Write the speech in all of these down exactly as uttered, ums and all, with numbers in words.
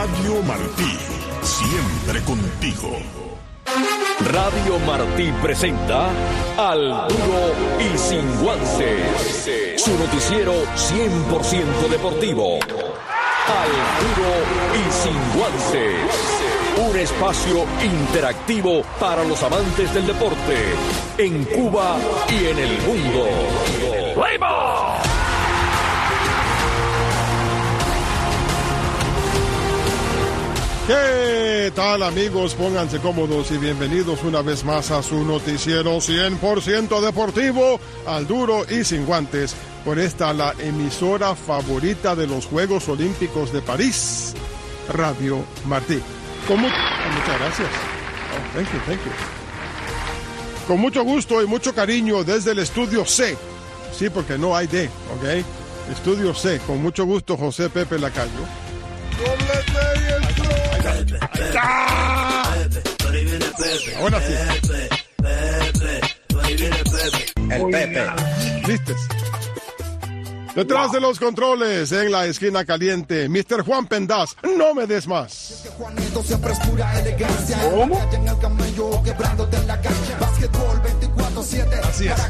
Radio Martí, siempre contigo. Radio Martí presenta Al Duro y Sin Guantes, su noticiero cien por ciento deportivo. Al Duro y Sin Guantes, un espacio interactivo para los amantes del deporte en Cuba y en el mundo. ¡Vamos! ¿Qué tal, amigos? Pónganse cómodos y bienvenidos una vez más a su noticiero cien por ciento deportivo, Al Duro y Sin Guantes, por esta la emisora favorita de los Juegos Olímpicos de París, Radio Martí. Con mu- Muchas gracias. Oh, thank you, thank you. Con mucho gusto y mucho cariño desde el Estudio C. Sí, porque no hay D, ¿ok? Estudio C, con mucho gusto, José Pepe Lacayo. ¡Ah! Ahora sí. El Pepe. ¿Listes? Detrás de los controles, en la esquina caliente, mister Juan Pendaz, no me des más. ¿Cómo? Así es.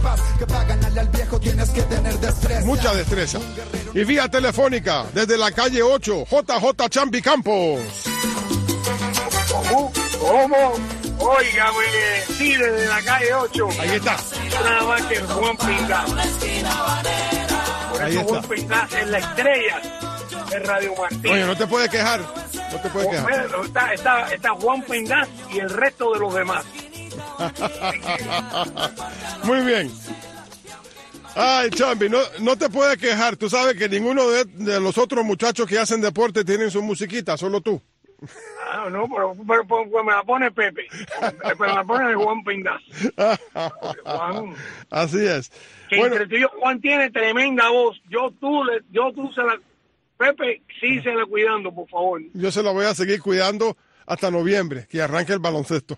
Mucha destreza. Y vía telefónica, desde la calle ocho, J J Chambi Campos. ¿Cómo? ¿Cómo? Oiga, pues, sí, desde la calle ocho. Ahí está. Nada más que Juan Pindaz. Por Ahí eso está. Juan Pindaz es la estrella de Radio Martí. Oye, no te puedes quejar. No te puedes quejar. Bueno, está, está, está Juan Pindaz y el resto de los demás. Muy bien. Ay, Chambi, no, no te puedes quejar. Tú sabes que ninguno de, de los otros muchachos que hacen deporte tienen su musiquita, solo tú. Ah, no, pero, pero, pero, pero me la pone Pepe. Pero me la pone Juan Pindaz. Juan. Así es. Que Bueno, entre tú y yo, Juan tiene tremenda voz. Yo tú, le, yo tú se la... Pepe, sí se la cuidando, por favor. yo se la voy a seguir cuidando hasta noviembre, que arranque el baloncesto.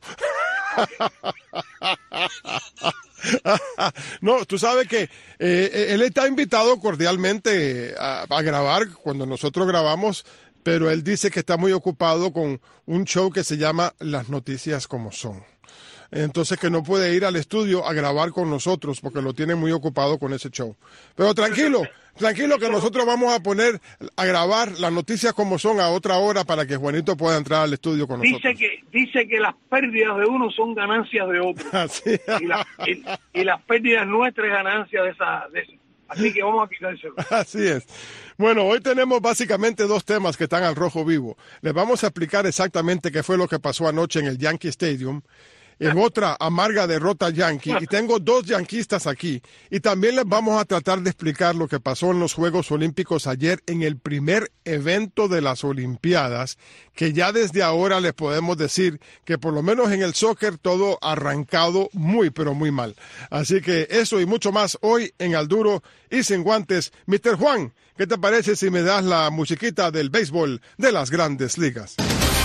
No, tú sabes que eh, él está invitado cordialmente a, a grabar cuando nosotros grabamos, pero él dice que está muy ocupado con un show que se llama Las Noticias Como Son. Entonces que no puede ir al estudio a grabar con nosotros porque lo tiene muy ocupado con ese show. Pero tranquilo, tranquilo que nosotros vamos a poner a grabar las noticias como son a otra hora para que Juanito pueda entrar al estudio con nosotros. Dice que dice que las pérdidas de uno son ganancias de otro. Así, Y, la, y, y las pérdidas nuestras es ganancia de esa, de esa. Así que vamos a quitárselo. así es. Bueno, hoy tenemos básicamente dos temas que están al rojo vivo. Les vamos a explicar exactamente qué fue lo que pasó anoche en el Yankee Stadium, en otra amarga derrota Yankee, y tengo dos yanquistas aquí, y también les vamos a tratar de explicar lo que pasó en los Juegos Olímpicos ayer en el primer evento de las Olimpiadas, que ya desde ahora les podemos decir que por lo menos en el soccer todo arrancado muy pero muy mal. Así que eso y mucho más hoy en Al Duro y Sin Guantes. mister Juan, ¿qué te parece si me das la musiquita del béisbol de las Grandes Ligas?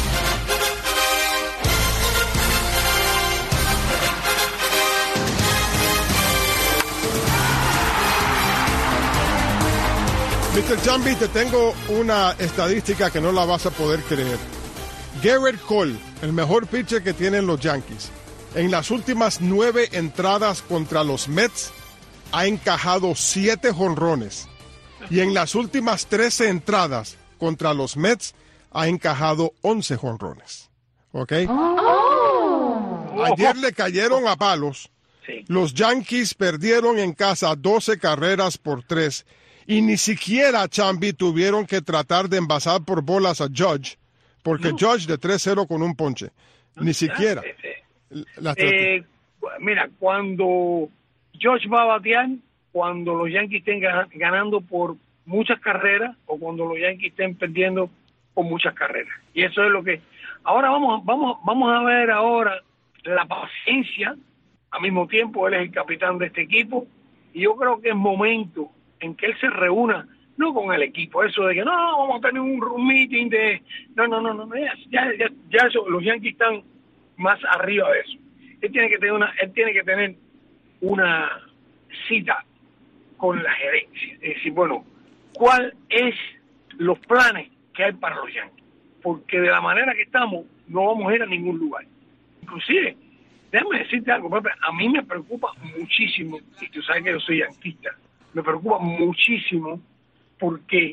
mister Chambi, te tengo una estadística que no la vas a poder creer. Gerrit Cole, el mejor pitcher que tienen los Yankees, en las últimas nueve entradas contra los Mets ha encajado siete jonrones. Y en las últimas trece entradas contra los Mets ha encajado once jonrones. ¿Ok? Oh. Ayer le cayeron a palos. Sí. Los Yankees perdieron en casa doce carreras por tres. Y ni siquiera, Chambi, tuvieron que tratar de envasar por bolas a Judge, porque no. Judge de tres cero con un ponche. No, ni siquiera. Eh, eh, mira, cuando Judge va a batear, cuando los Yankees estén ganando por muchas carreras o cuando los Yankees estén perdiendo por muchas carreras. Y eso es lo que... Ahora vamos, vamos, vamos a ver ahora la paciencia. Al mismo tiempo, él es el capitán de este equipo. Y yo creo que es momento en que él se reúna, no con el equipo, eso de que no, vamos a tener un, un meeting de... No, no, no, no, ya, ya, ya eso, los Yankees están más arriba de eso. Él tiene que tener una, él tiene que tener una cita con la gerencia. Es decir, bueno, ¿cuál es los planes que hay para los Yankees? porque de la manera que estamos no vamos a ir a ningún lugar. Inclusive, déjame decirte algo, Pepe, a mí me preocupa muchísimo, y tú sabes que yo soy yanquista, me preocupa muchísimo porque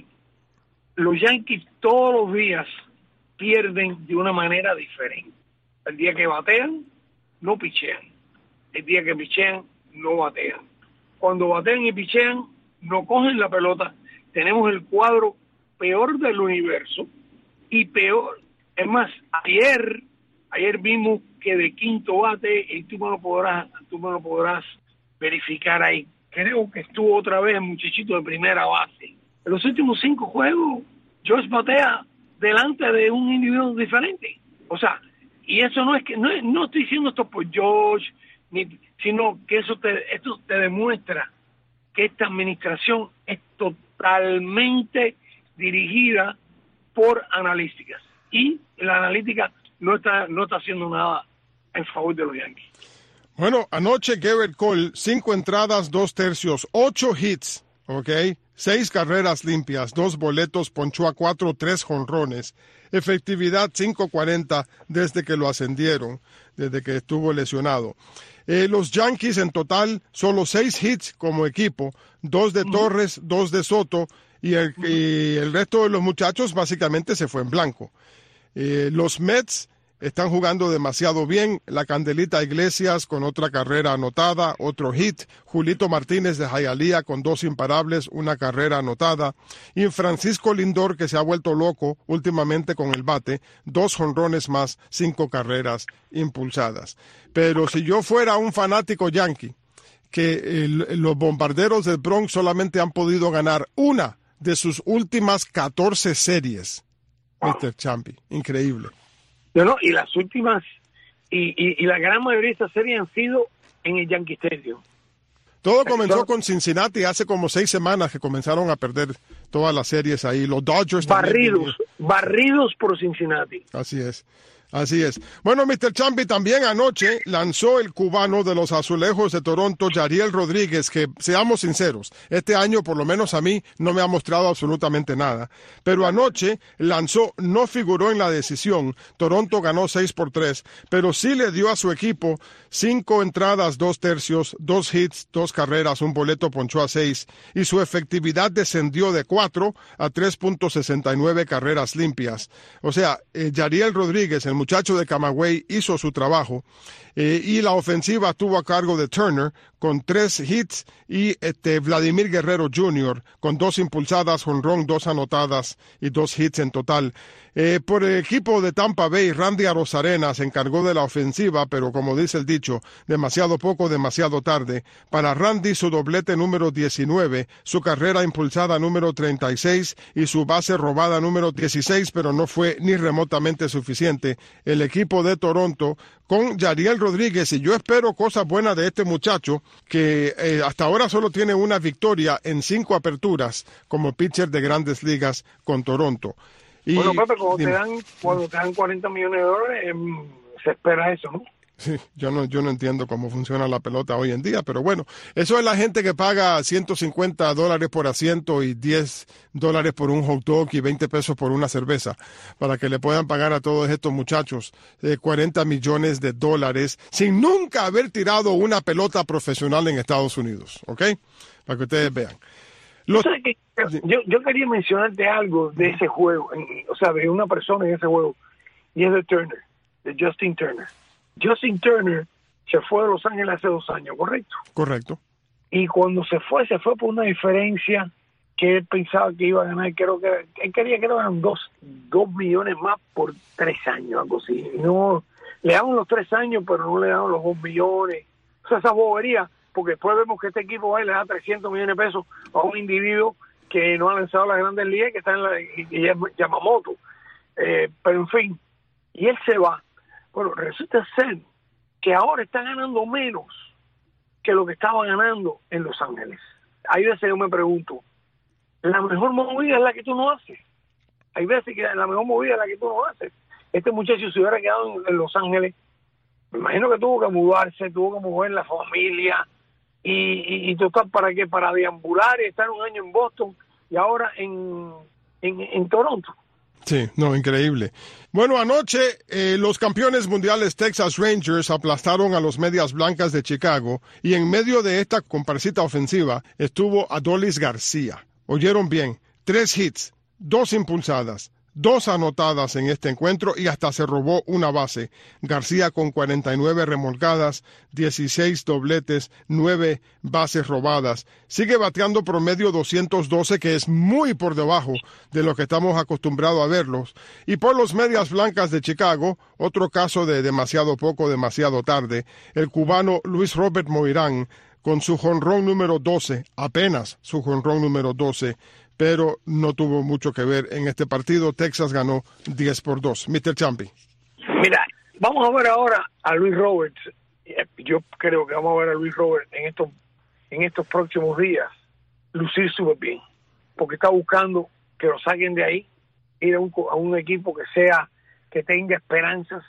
los Yankees todos los días pierden de una manera diferente. El día que batean, no pichean. El día que pichean, no batean. Cuando batean y pichean, no cogen la pelota. Tenemos el cuadro peor del universo y peor. Es más, ayer, ayer vimos que de quinto bate, y tú me lo podrás, tú me lo podrás verificar ahí. Creo que estuvo otra vez el muchachito de primera base. En los últimos cinco juegos, George batea delante de un individuo diferente. O sea, y eso no es que, no, no estoy diciendo esto por George, ni, sino que eso te, esto te demuestra que esta administración es totalmente dirigida por analíticas. Y la analítica no está, no está haciendo nada en favor de los Yankees. Bueno, anoche Gerrit Cole, cinco entradas, dos tercios, ocho hits, ¿ok? Seis carreras limpias, dos boletos, ponchó a cuatro, tres jonrones. Efectividad cinco cuarenta desde que lo ascendieron, desde que estuvo lesionado. Eh, los Yankees en total, solo seis hits como equipo, dos de Torres, dos de Soto, y el, y el resto de los muchachos básicamente se fue en blanco. Eh, los Mets están jugando demasiado bien. La Candelita Iglesias con otra carrera anotada, otro hit. Julito Martínez de Hialeah con dos imparables, una carrera anotada. Y Francisco Lindor, que se ha vuelto loco últimamente con el bate, dos jonrones más, cinco carreras impulsadas. Pero si yo fuera un fanático yankee, que el, los Bombarderos del Bronx solamente han podido ganar una de sus últimas catorce series, mister Champi, increíble. No, no, y las últimas, y, y, y la gran mayoría de estas series han sido en el Yankee Stadium. Todo comenzó con Cincinnati hace como seis semanas que comenzaron a perder todas las series ahí. Los Dodgers barridos, también. barridos por Cincinnati. Así es. Así es. Bueno, mister Champi, también anoche lanzó el cubano de los Azulejos de Toronto, Yariel Rodríguez, que, seamos sinceros, este año, por lo menos a mí, no me ha mostrado absolutamente nada. Pero anoche lanzó, no figuró en la decisión. Toronto ganó seis por tres, pero sí le dio a su equipo cinco entradas, dos tercios, dos hits, dos carreras, un boleto, ponchó a seis, y su efectividad descendió de cuatro a tres punto sesenta y nueve carreras limpias. O sea, eh, Yariel Rodríguez, el muchacho de Camagüey, hizo su trabajo, eh, y la ofensiva estuvo a cargo de Turner con tres hits y este Vladimir Guerrero junior con dos impulsadas, jonrón, dos anotadas y dos hits en total. Eh, por el equipo de Tampa Bay, Randy Arozarena se encargó de la ofensiva, pero como dice el dicho, demasiado poco, demasiado tarde. Para Randy, su doblete número diecinueve, su carrera impulsada número treinta y seis y su base robada número dieciséis, pero no fue ni remotamente suficiente. El equipo de Toronto con Yariel Rodríguez, y yo espero cosas buenas de este muchacho, que eh, hasta ahora solo tiene una victoria en cinco aperturas como pitcher de Grandes Ligas con Toronto. Y, bueno, Pepe, cuando, dime. te dan, cuando te dan cuarenta millones de dólares, eh, se espera eso, ¿no? Sí, yo no, yo no entiendo cómo funciona la pelota hoy en día, pero bueno, eso es la gente que paga ciento cincuenta dólares por asiento y diez dólares por un hot dog y veinte pesos por una cerveza, para que le puedan pagar a todos estos muchachos eh, cuarenta millones de dólares sin nunca haber tirado una pelota profesional en Estados Unidos, ¿ok? Para que ustedes vean. Los... O sea, que yo, yo quería mencionarte algo de ese juego, en, o sea, de una persona en ese juego, y es de Turner, de Justin Turner. Justin Turner se fue de Los Ángeles hace dos años, ¿correcto? Correcto. Y cuando se fue, se fue por una diferencia que él pensaba que iba a ganar, creo que él quería que eran dos, dos millones más por tres años, algo así. No, le daban los tres años, pero no le daban los dos millones. O sea, esa bobería, porque después vemos que este equipo va y le da trescientos millones de pesos a un individuo que no ha lanzado las Grandes Ligas, que está en la, y, y es Yamamoto. Eh, pero en fin, y él se va. Bueno, resulta ser que ahora está ganando menos que lo que estaba ganando en Los Ángeles. Hay veces yo me pregunto, la mejor movida es la que tú no haces. Hay veces que la mejor movida es la que tú no haces. Este muchacho se hubiera quedado en, en Los Ángeles, me imagino que tuvo que mudarse, tuvo que mover la familia, y, y, y total, ¿para qué? Para deambular y estar un año en Boston y ahora en, en, en Toronto. Sí, no, increíble. Bueno, anoche eh, los campeones mundiales Texas Rangers aplastaron a los Medias Blancas de Chicago y en medio de esta comparsita ofensiva estuvo Adolis García. Oyeron bien, tres hits, dos impulsadas, dos anotadas en este encuentro y hasta se robó una base. García con cuarenta y nueve remolcadas, dieciséis dobletes, nueve bases robadas. Sigue bateando promedio doscientos doce, que es muy por debajo de lo que estamos acostumbrados a verlos. Y por los Medias Blancas de Chicago, otro caso de demasiado poco, demasiado tarde, el cubano Luis Robert Moirán con su jonrón número doce, apenas su jonrón número doce, pero no tuvo mucho que ver en este partido. Texas ganó diez por dos. mister Champi. Mira, vamos a ver ahora a Luis Roberts. Yo creo que vamos a ver a Luis Roberts en estos, en estos próximos días lucir súper bien, porque está buscando que lo saquen de ahí, ir a un, a un equipo que sea, que tenga esperanzas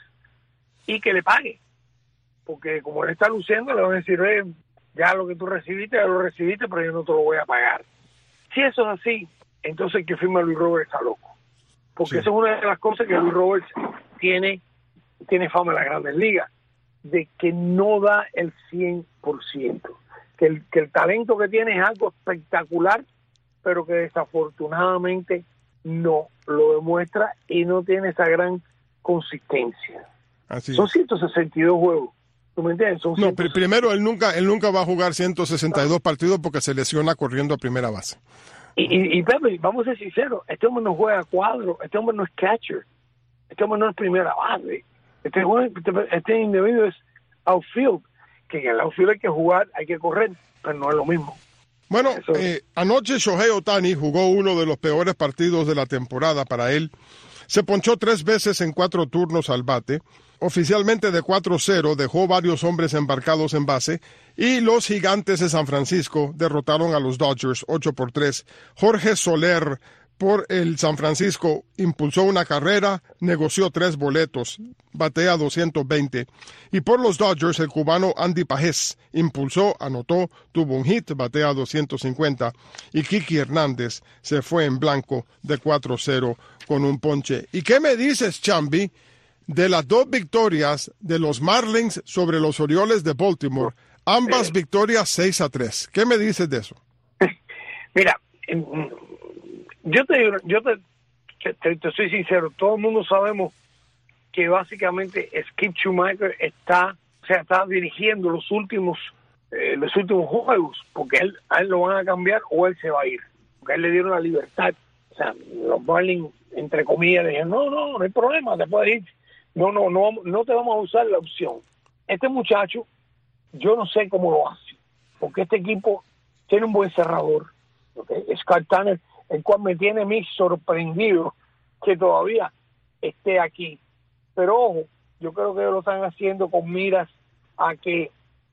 y que le pague, porque como él está luciendo, le van a decir, eh, ya lo que tú recibiste, ya lo recibiste, pero yo no te lo voy a pagar. Si eso es así, entonces el que firma a Luis Roberts está loco. Porque sí. Esa es una de las cosas que Luis Roberts tiene, tiene fama en las Grandes Ligas, de que no da el cien por ciento. Que el, que el talento que tiene es algo espectacular, pero que desafortunadamente no lo demuestra y no tiene esa gran consistencia. Así Son es. ciento sesenta y dos juegos. ¿Tú me entiendes? Son no, pr- primero él nunca él nunca va a jugar ciento sesenta y dos partidos porque se lesiona corriendo a primera base. Y, y, y Pepe, vamos a ser sinceros, este hombre no juega cuadro, este hombre no es catcher, este hombre no es primera base, este, este, este individuo es outfield, que en el outfield hay que jugar, hay que correr, pero no es lo mismo. Bueno, eh, anoche Shohei Ohtani jugó uno de los peores partidos de la temporada para él. Se ponchó tres veces en cuatro turnos al bate. Oficialmente de cuatro cero, dejó varios hombres embarcados en base, y los Gigantes de San Francisco derrotaron a los Dodgers ocho por tres. Jorge Soler, por el San Francisco, impulsó una carrera, negoció tres boletos, batea doscientos veinte. Y por los Dodgers, el cubano Andy Pajés impulsó, anotó, tuvo un hit, batea doscientos cincuenta. Y Kiki Hernández se fue en blanco de cuatro cero con un ponche. ¿Y qué me dices, Chambi, de las dos victorias de los Marlins sobre los Orioles de Baltimore? Ambas victorias seis a tres. ¿Qué me dices de eso? Mira, yo te yo te, te, te soy sincero, todo el mundo sabemos que básicamente Skip Schumaker está, o sea, está dirigiendo los últimos eh, los últimos juegos, porque él, a él lo van a cambiar o él se va a ir, porque a él le dieron la libertad. O sea, los Marlins, entre comillas, le dijeron, no, no, no hay problema, te puedes ir. No, no, no, no te vamos a usar la opción. Este muchacho, yo no sé cómo lo hace, porque este equipo tiene un buen cerrador, ¿okay? Scott Tanner, el cual me tiene a mí sorprendido que todavía esté aquí. Pero ojo, yo creo que lo están haciendo con miras a que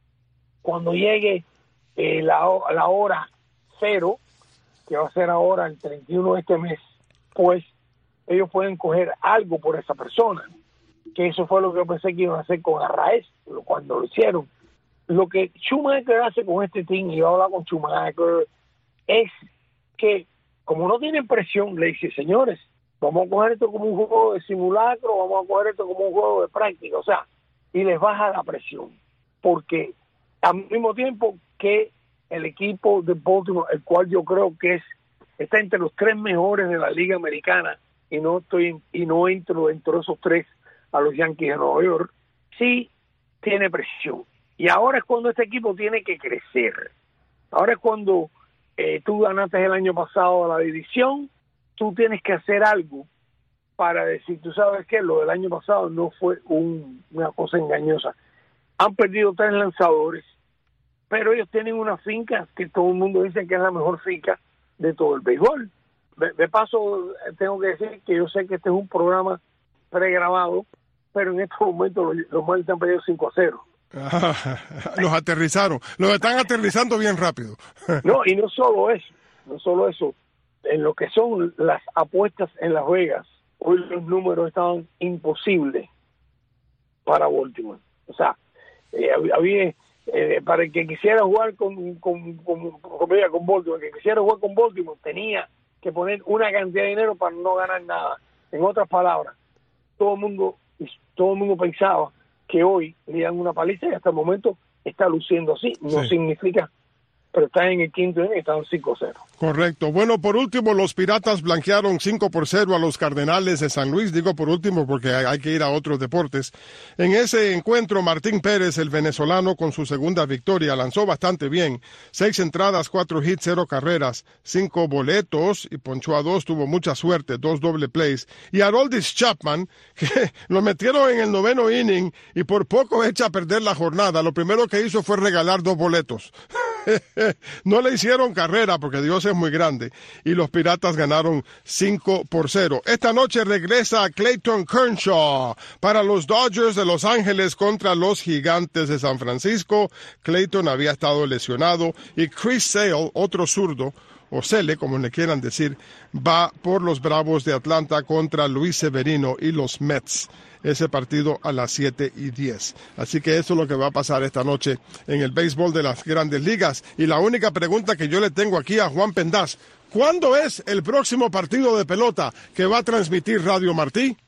cuando llegue eh, la, la hora cero, que va a ser ahora el treinta y uno de este mes, pues ellos pueden coger algo por esa persona. Que eso fue lo que yo pensé que iban a hacer con Arraez cuando lo hicieron. Lo que Schumacher hace con este team, y yo hablo con Schumacher, es que como no tienen presión, le dice, señores, vamos a coger esto como un juego de simulacro, vamos a coger esto como un juego de práctica, o sea, y les baja la presión, porque al mismo tiempo que el equipo de Baltimore, el cual yo creo que es está entre los tres mejores de la Liga Americana, y no estoy y no entro dentro de esos tres a los Yankees de Nueva York, sí tiene presión. Y ahora es cuando este equipo tiene que crecer. Ahora es cuando eh, tú ganaste el año pasado la división, tú tienes que hacer algo para decir, tú sabes que lo del año pasado no fue un, una cosa engañosa. Han perdido tres lanzadores, pero ellos tienen una finca que todo el mundo dice que es la mejor finca de todo el béisbol. De, de paso, tengo que decir que yo sé que este es un programa pregrabado, pero en estos momentos los, los Marlins han perdido cinco a cero. Ah, los aterrizaron, los están aterrizando bien rápido. No, y no solo eso, no solo eso, en lo que son las apuestas en Las Vegas, hoy los números estaban imposibles para Baltimore. O sea, eh, había eh, para el que quisiera jugar con con, con, con, con Baltimore, el que quisiera jugar con Baltimore tenía que poner una cantidad de dinero para no ganar nada. En otras palabras, todo el mundo, todo el mundo pensaba que hoy le dan una paliza y hasta el momento está luciendo así. No sí. significa, pero están en el quinto inning y están cinco cero. Correcto. Bueno, por último, los Piratas blanquearon cinco por cero a los Cardenales de San Luis. Digo por último porque hay que ir a otros deportes. En ese encuentro, Martín Pérez, el venezolano, con su segunda victoria, lanzó bastante bien. Seis entradas, cuatro hits, cero carreras, cinco boletos y ponchó a dos. Tuvo mucha suerte, dos doble plays. Y Aroldis Chapman, que lo metieron en el noveno inning y por poco echa a perder la jornada. Lo primero que hizo fue regalar dos boletos. No le hicieron carrera porque Dios es muy grande y los Piratas ganaron cinco por cero. Esta noche regresa Clayton Kershaw para los Dodgers de Los Ángeles contra los Gigantes de San Francisco. Clayton había estado lesionado y Chris Sale, otro zurdo, o Sele, como le quieran decir, va por los Bravos de Atlanta contra Luis Severino y los Mets. Ese partido a las siete y diez. Así que eso es lo que va a pasar esta noche en el béisbol de las Grandes Ligas. Y la única pregunta que yo le tengo aquí a Juan Pendaz, ¿cuándo es el próximo partido de pelota que va a transmitir Radio Martí?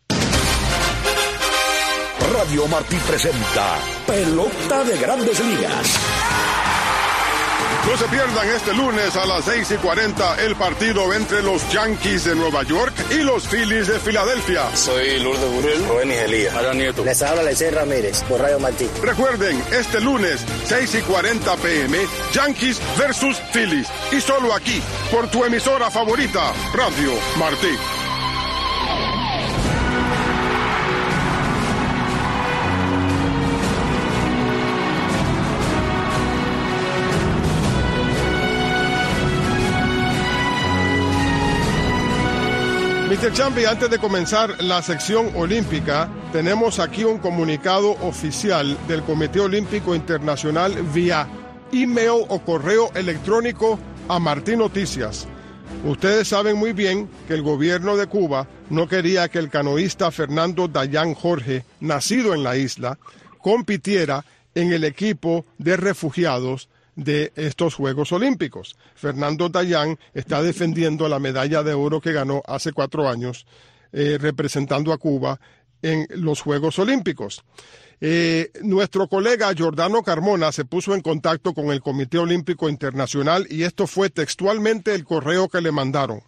Radio Martí presenta Pelota de Grandes Ligas. No se pierdan este lunes a las seis y cuarenta el partido entre los Yankees de Nueva York y los Phillies de Filadelfia. Soy Lourdes Burrell, Rubén Elías, Adán Nieto. Les habla Lecey Ramírez por Radio Martí. Recuerden, este lunes, seis y cuarenta pm, Yankees versus Phillies. Y solo aquí, por tu emisora favorita, Radio Martí. mister Chambi, antes de comenzar la sección olímpica, tenemos aquí un comunicado oficial del Comité Olímpico Internacional vía email o correo electrónico a Martí Noticias. Ustedes saben muy bien que el gobierno de Cuba no quería que el canoísta Fernando Dayan Jorge, nacido en la isla, compitiera en el equipo de refugiados de estos Juegos Olímpicos. Fernando Dayan está defendiendo la medalla de oro que ganó hace cuatro años eh, representando a Cuba en los Juegos Olímpicos. Eh, nuestro colega Giordano Carmona se puso en contacto con el Comité Olímpico Internacional y esto fue textualmente el correo que le mandaron.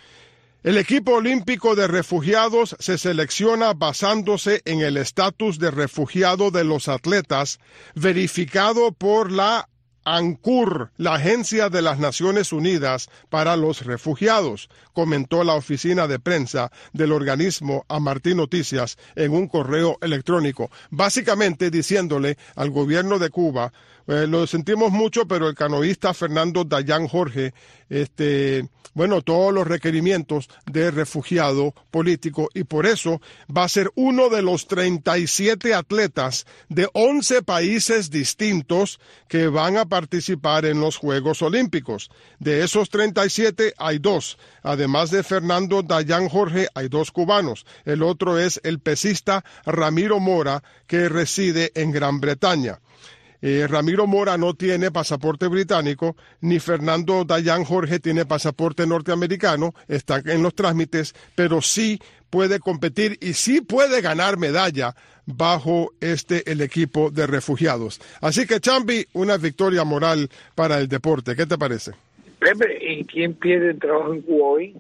El equipo olímpico de refugiados se selecciona basándose en el estatus de refugiado de los atletas verificado por la ANCUR, la Agencia de las Naciones Unidas para los Refugiados, comentó la oficina de prensa del organismo a Martí Noticias en un correo electrónico, básicamente diciéndole al gobierno de Cuba, eh, lo sentimos mucho, pero el canoísta Fernando Dayan Jorge, este, bueno, todos los requerimientos de refugiado político y por eso va a ser uno de los treinta y siete atletas de once países distintos que van a participar en los Juegos Olímpicos. De esos treinta y siete hay dos. Además de Fernando Dayan Jorge, hay dos cubanos. El otro es el pesista Ramiro Mora, que reside en Gran Bretaña. Eh, Ramiro Mora no tiene pasaporte británico, ni Fernando Dayan Jorge tiene pasaporte norteamericano, está en los trámites, pero sí puede competir y sí puede ganar medalla bajo este el equipo de refugiados. Así que, Chambi, una victoria moral para el deporte. ¿Qué te parece? Pepe, ¿y quién pierde el trabajo en Cuba hoy?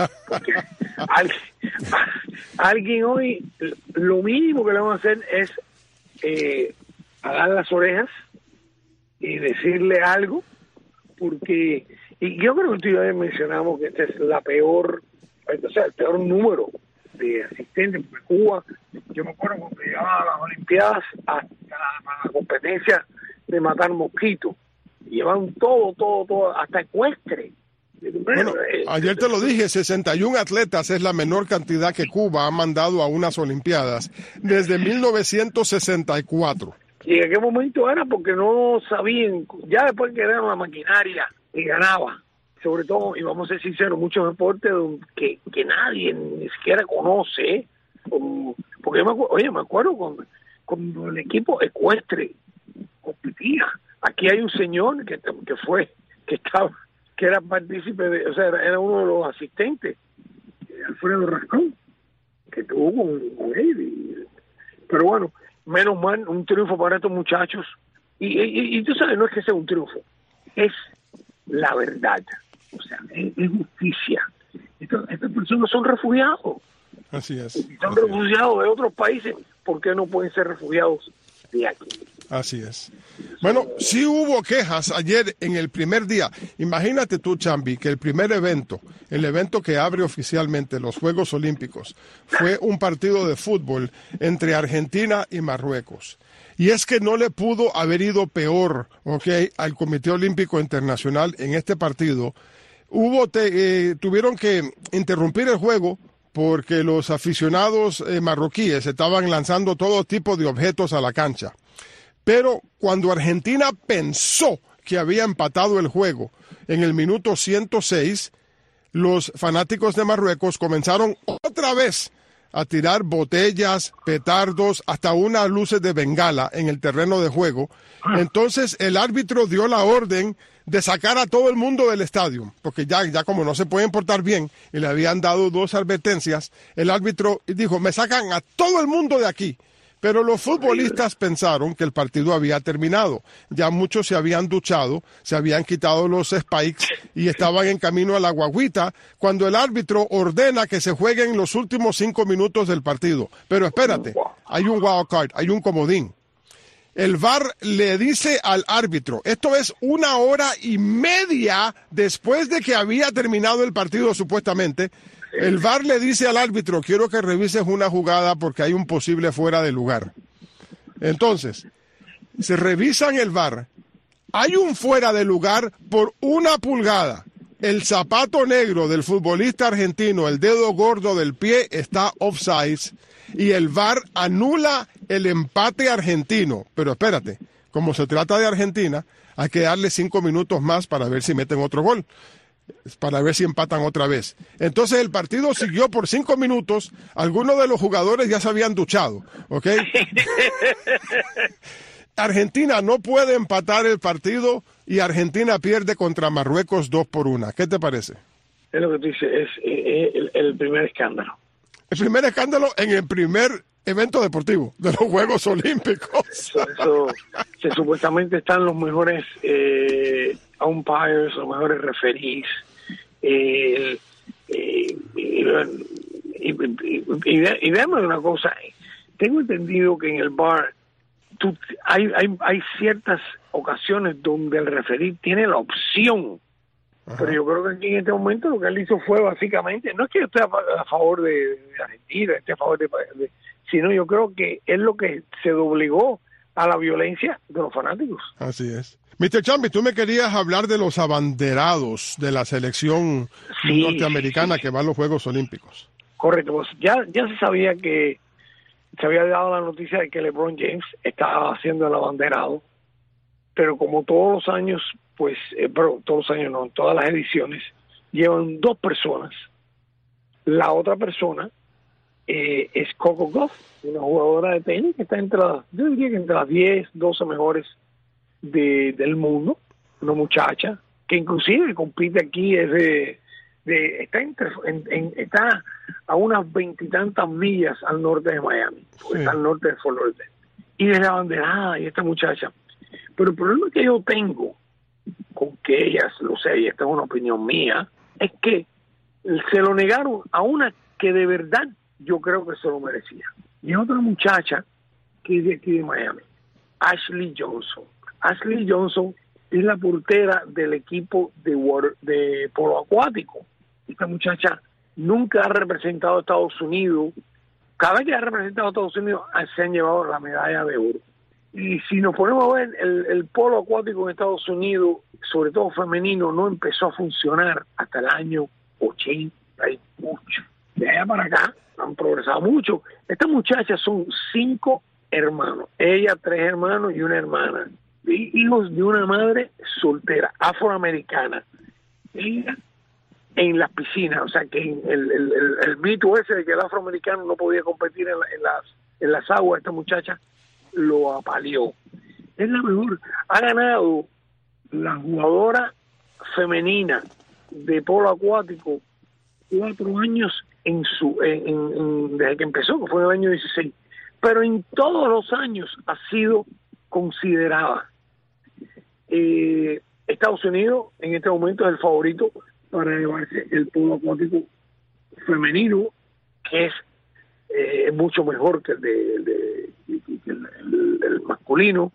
alguien, alguien hoy, lo mínimo que le vamos a hacer es eh, agar las orejas y decirle algo, porque, y yo creo que tú y yo mencionamos que esta es la peor, o sea, el peor número de asistentes, porque Cuba, yo me acuerdo cuando llegaba a las Olimpiadas, hasta la, la competencia de matar mosquitos, llevan todo, todo, todo, hasta ecuestre. Bueno, ayer te lo dije, sesenta y un atletas es la menor cantidad que Cuba ha mandado a unas Olimpiadas desde mil novecientos sesenta y cuatro. ¿Y en qué momento era? Porque no sabían, ya después que era la maquinaria que ganaba, sobre todo, y vamos a ser sinceros, muchos deportes que, que nadie ni siquiera conoce, como, porque yo me acuerdo, oye, me acuerdo cuando, cuando el equipo ecuestre competía. Aquí hay un señor que, que fue, que estaba, que era partícipe de, o sea, era, era uno de los asistentes, Alfredo Rascón, estuvo con, con él. Pero bueno, menos mal, un triunfo para estos muchachos. Y, y, y tú sabes, no es que sea un triunfo, es la verdad. O sea, es, es justicia. Estas, estas personas son refugiados. Así es. Si son así refugiados es. de otros países, ¿por qué no pueden ser refugiados de aquí? Así es. Bueno, sí hubo quejas ayer en el primer día. Imagínate tú, Chambi, que el primer evento, el evento que abre oficialmente los Juegos Olímpicos, fue un partido de fútbol entre Argentina y Marruecos. Y es que no le pudo haber ido peor, ¿ok?, al Comité Olímpico Internacional en este partido. Hubo te, eh, tuvieron que interrumpir el juego porque los aficionados eh, marroquíes estaban lanzando todo tipo de objetos a la cancha. Pero cuando Argentina pensó que había empatado el juego en el minuto ciento seis, los fanáticos de Marruecos comenzaron otra vez a tirar botellas, petardos, hasta unas luces de bengala en el terreno de juego. Entonces el árbitro dio la orden de sacar a todo el mundo del estadio, porque ya, ya como no se pueden portar bien, y le habían dado dos advertencias, el árbitro dijo, me sacan a todo el mundo de aquí. Pero los futbolistas pensaron que el partido había terminado. Ya muchos se habían duchado, se habían quitado los spikes y estaban en camino a la guaguita cuando el árbitro ordena que se jueguen los últimos cinco minutos del partido. Pero espérate, hay un wild card, hay un comodín. El V A R le dice al árbitro, esto es una hora y media después de que había terminado el partido supuestamente, el V A R le dice al árbitro, quiero que revises una jugada porque hay un posible fuera de lugar. Entonces, se revisan el V A R, hay un fuera de lugar por una pulgada. El zapato negro del futbolista argentino, el dedo gordo del pie, está offside y el V A R anula el empate argentino. Pero espérate, como se trata de Argentina, hay que darle cinco minutos más para ver si meten otro gol, para ver si empatan otra vez. Entonces el partido siguió por cinco minutos, algunos de los jugadores ya se habían duchado, ¿ok? Argentina no puede empatar el partido y Argentina pierde contra Marruecos dos por una. ¿Qué te parece? Es lo que tú dices, es, es el, el primer escándalo. El primer escándalo en el primer evento deportivo de los Juegos Olímpicos. Eso, eso que supuestamente están los mejores eh, umpires, los mejores referees. Eh, eh, y, y, y, y, y déjame una cosa, tengo entendido que en el bar tú, hay, hay, hay ciertas ocasiones donde el referee tiene la opción. Ajá. Pero yo creo que aquí en este momento lo que él hizo fue básicamente, no es que yo esté a, a favor de, de Argentina, esté a favor de, de, sino yo creo que es lo que se doblegó a la violencia de los fanáticos. Así es. mister Chambi, tú me querías hablar de los abanderados de la selección sí, norteamericana sí, sí. que va a los Juegos Olímpicos. Correcto, pues ya, ya se sabía que se había dado la noticia de que LeBron James estaba haciendo el abanderado, pero como todos los años, pues, eh, pero todos los años no, en todas las ediciones, llevan dos personas. La otra persona eh, es Coco Gauff, una jugadora de tenis que está entre las, yo diría que entre las diez, doce mejores de, del mundo, una muchacha que inclusive compite aquí, es de, de está, entre, en, en, está a unas veintitantas millas al norte de Miami, sí. Está al norte de Fort Lauderdale, y es la abanderada y esta muchacha. Pero el problema que yo tengo con que ellas, lo sé, y esta es una opinión mía, es que se lo negaron a una que de verdad yo creo que se lo merecía. Y es otra muchacha que es de aquí de Miami, Ashley Johnson. Ashley Johnson es la portera del equipo de, water, de polo acuático. Esta muchacha nunca ha representado a Estados Unidos. Cada vez que ha representado a Estados Unidos se han llevado la medalla de oro. Y si nos ponemos a ver, el, el polo acuático en Estados Unidos, sobre todo femenino, no empezó a funcionar hasta el año ochenta y mucho. De allá para acá han progresado mucho. Estas muchachas son cinco hermanos. Ella, tres hermanos y una hermana. Hijos de una madre soltera, afroamericana. Ella en las piscinas, o sea que el, el, el, el mito ese de que el afroamericano no podía competir en, la, en, las, en las aguas, esta muchacha lo apaleó. Es la mejor. Ha ganado la jugadora femenina de polo acuático cuatro años en su en, en, desde que empezó, que fue en el año dieciséis, pero en todos los años ha sido considerada. Eh, Estados Unidos en este momento es el favorito para llevarse el polo acuático femenino, que es eh, mucho mejor que el, de, el, de, el, el, el masculino.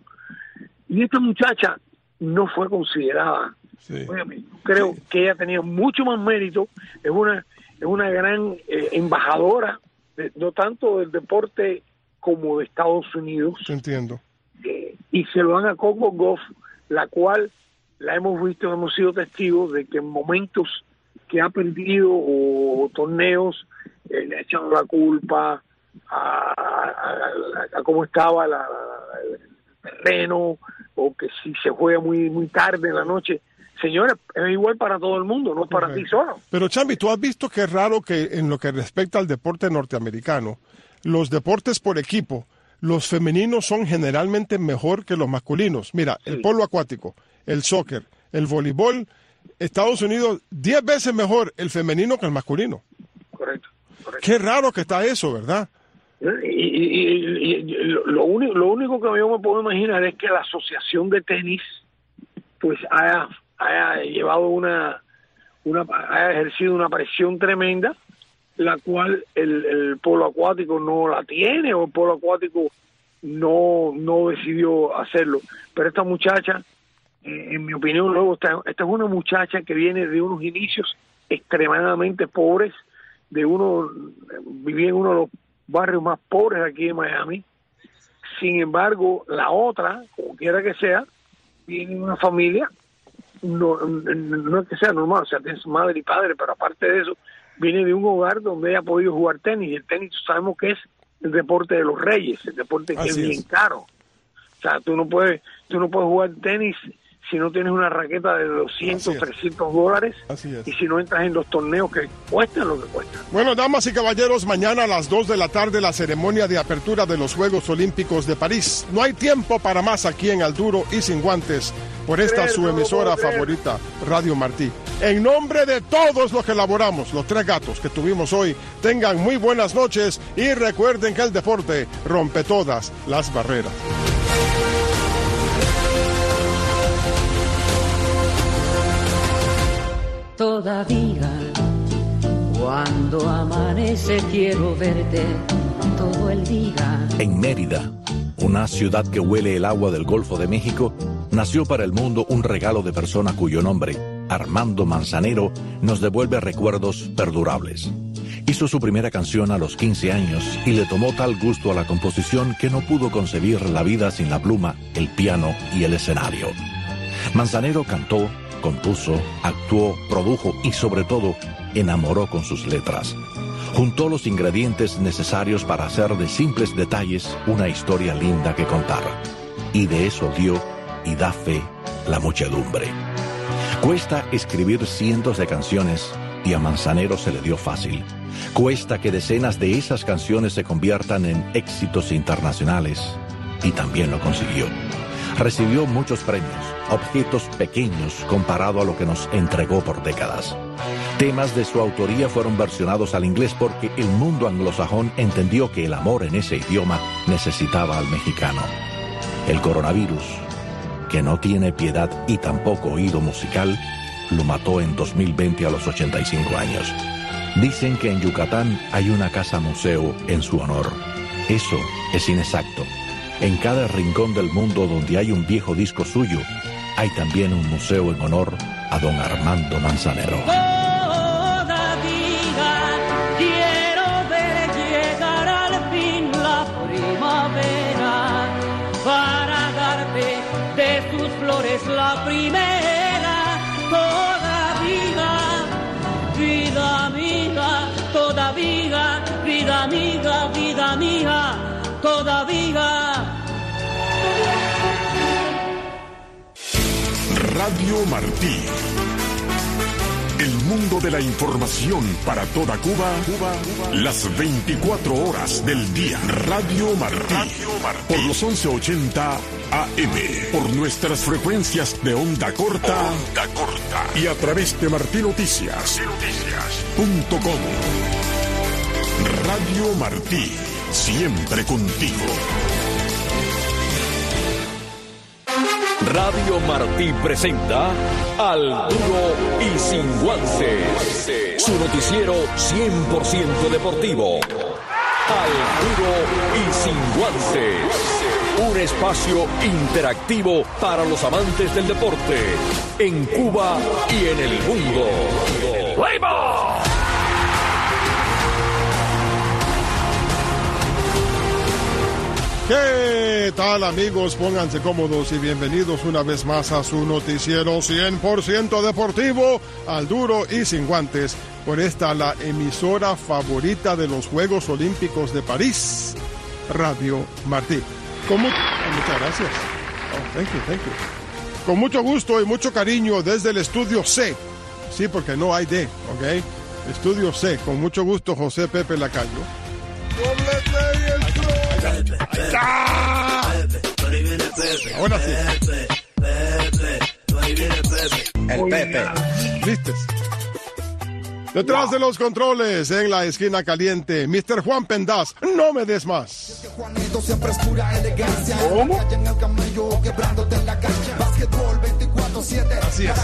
Y esta muchacha no fue considerada. Sí. Oye, creo sí. que ella tenía mucho más mérito. Es una es una gran eh, embajadora, de, no tanto del deporte como de Estados Unidos. Entiendo. Eh, y se lo dan a Coco Gauff, la cual la hemos visto, hemos sido testigos de que en momentos que ha perdido o, o torneos eh, le ha echado la culpa a, a, a, a cómo estaba la, el terreno, o que si se juega muy muy tarde en la noche. Señores, es igual para todo el mundo, no para ti solo. Pero Chambi, tú has visto que es raro que en lo que respecta al deporte norteamericano, los deportes por equipo, los femeninos son generalmente mejor que los masculinos. Mira, sí. el polo acuático, el soccer, el voleibol, Estados Unidos, diez veces mejor el femenino que el masculino. Correcto. correcto. Qué raro que está eso, ¿verdad? Y, y, y, y lo, único, lo único que yo me puedo imaginar es que la asociación de tenis pues haya, haya llevado una, una haya ejercido una presión tremenda, la cual el, el polo acuático no la tiene, o el polo acuático no no decidió hacerlo. Pero esta muchacha, eh, en mi opinión, luego esta, esta es una muchacha que viene de unos inicios extremadamente pobres, de uno vivía en uno de los barrios más pobres aquí en Miami. Sin embargo, la otra, como quiera que sea, viene de una familia, no, no es que sea normal, o sea, tiene su madre y padre, pero aparte de eso, viene de un hogar donde ella ha podido jugar tenis, y el tenis sabemos que es el deporte de los reyes, el deporte que Así es bien es. caro. O sea, tú no puedes, tú no puedes jugar tenis si no tienes una raqueta de doscientos, trescientos dólares, Así es. y si no entras en los torneos que cuestan lo que cuestan. Bueno, damas y caballeros, mañana a las dos de la tarde la ceremonia de apertura de los Juegos Olímpicos de París. No hay tiempo para más aquí en Al Duro y Sin Guantes, por esta su emisora favorita, Radio Martí. En nombre de todos los que elaboramos, los tres gatos que tuvimos hoy, tengan muy buenas noches y recuerden que el deporte rompe todas las barreras. Todavía, cuando amanece quiero verte todo el día. En Mérida, una ciudad que huele el agua del Golfo de México, nació para el mundo un regalo de persona cuyo nombre, Armando Manzanero, nos devuelve recuerdos perdurables. Hizo su primera canción a los quince años y le tomó tal gusto a la composición que no pudo concebir la vida sin la pluma, el piano y el escenario. Manzanero cantó, compuso, actuó, produjo y sobre todo enamoró con sus letras. Juntó los ingredientes necesarios para hacer de simples detalles una historia linda que contar. Y de eso dio y da fe la muchedumbre. Cuesta escribir cientos de canciones y a Manzanero se le dio fácil. Cuesta que decenas de esas canciones se conviertan en éxitos internacionales y también lo consiguió. Recibió muchos premios, objetos pequeños comparado a lo que nos entregó por décadas. Temas de su autoría fueron versionados al inglés porque el mundo anglosajón entendió que el amor en ese idioma necesitaba al mexicano. El coronavirus, que no tiene piedad y tampoco oído musical, lo mató en dos mil veinte a los ochenta y cinco años. Dicen que en Yucatán hay una casa museo en su honor. Eso es inexacto. En cada rincón del mundo donde hay un viejo disco suyo, hay también un museo en honor a don Armando Manzanero. Todavía quiero ver llegar al fin la primavera para darte de sus flores la primera. Todavía, vida mía, todavía, vida mía, vida mía, todavía. Radio Martí. El mundo de la información para toda Cuba, Cuba, Cuba. Las veinticuatro horas del día. Radio Martí. Radio Martí. Por los once ochenta A M. Por nuestras frecuencias de onda corta. Onda corta. Y a través de martinoticias punto com. Radio Martí, siempre contigo. Radio Martí presenta Al Duro y Sin Guantes, su noticiero cien por ciento deportivo. Al Duro y Sin Guantes, un espacio interactivo para los amantes del deporte en Cuba y en el mundo. ¡Play ball! ¿Qué tal, amigos? Pónganse cómodos y bienvenidos una vez más a su noticiero cien por ciento deportivo, Al Duro y Sin Guantes, por esta la emisora favorita de los Juegos Olímpicos de París, Radio Martí. Con mu- Muchas gracias. Oh, thank you, thank you. Con mucho gusto y mucho cariño desde el Estudio C. Sí, porque no hay D, ¿ok? Estudio C. Con mucho gusto, José Pepe Lacayo. ¡Doble C y el Troll! ¡Ah! Ahora sí. El Pepe. ¿Viste? Detrás de los controles, en la esquina caliente, mister Juan Pendaz, no me des más. ¿Cómo? Así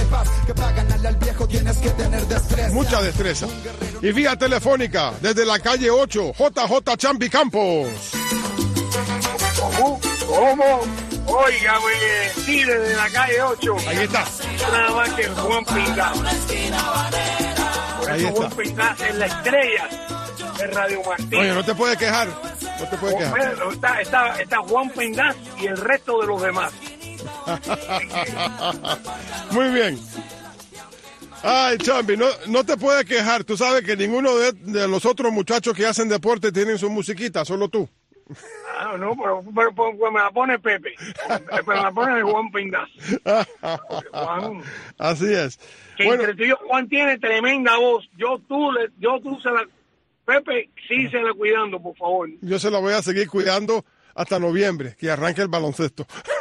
es. Mucha destreza. Y vía telefónica, desde la calle ocho, J J Champi Campos. ¿Cómo? ¿Cómo? Oiga, pues, sí, desde la calle ocho. Ahí está. Nada más que Juan Pindaz. Ahí está. Juan Pindaz es la estrella de Radio Martí. Oye, no te puedes quejar. No te puedes quejar. Bueno, está, está, está Juan Pindaz y el resto de los demás. Muy bien. Ay, Champi, no, no te puedes quejar. Tú sabes que ninguno de, de los otros muchachos que hacen deporte tienen su musiquita, solo tú. Ah, no, pero, pero, pero, pero me la pone Pepe. Me la pone Juan Pindaz. Juan. Así es. Que Bueno, entre tú y yo, Juan tiene tremenda voz. Yo tú, le, yo tú se la... Pepe, sí se la cuidando, por favor. yo se la voy a seguir cuidando hasta noviembre, que arranque el baloncesto.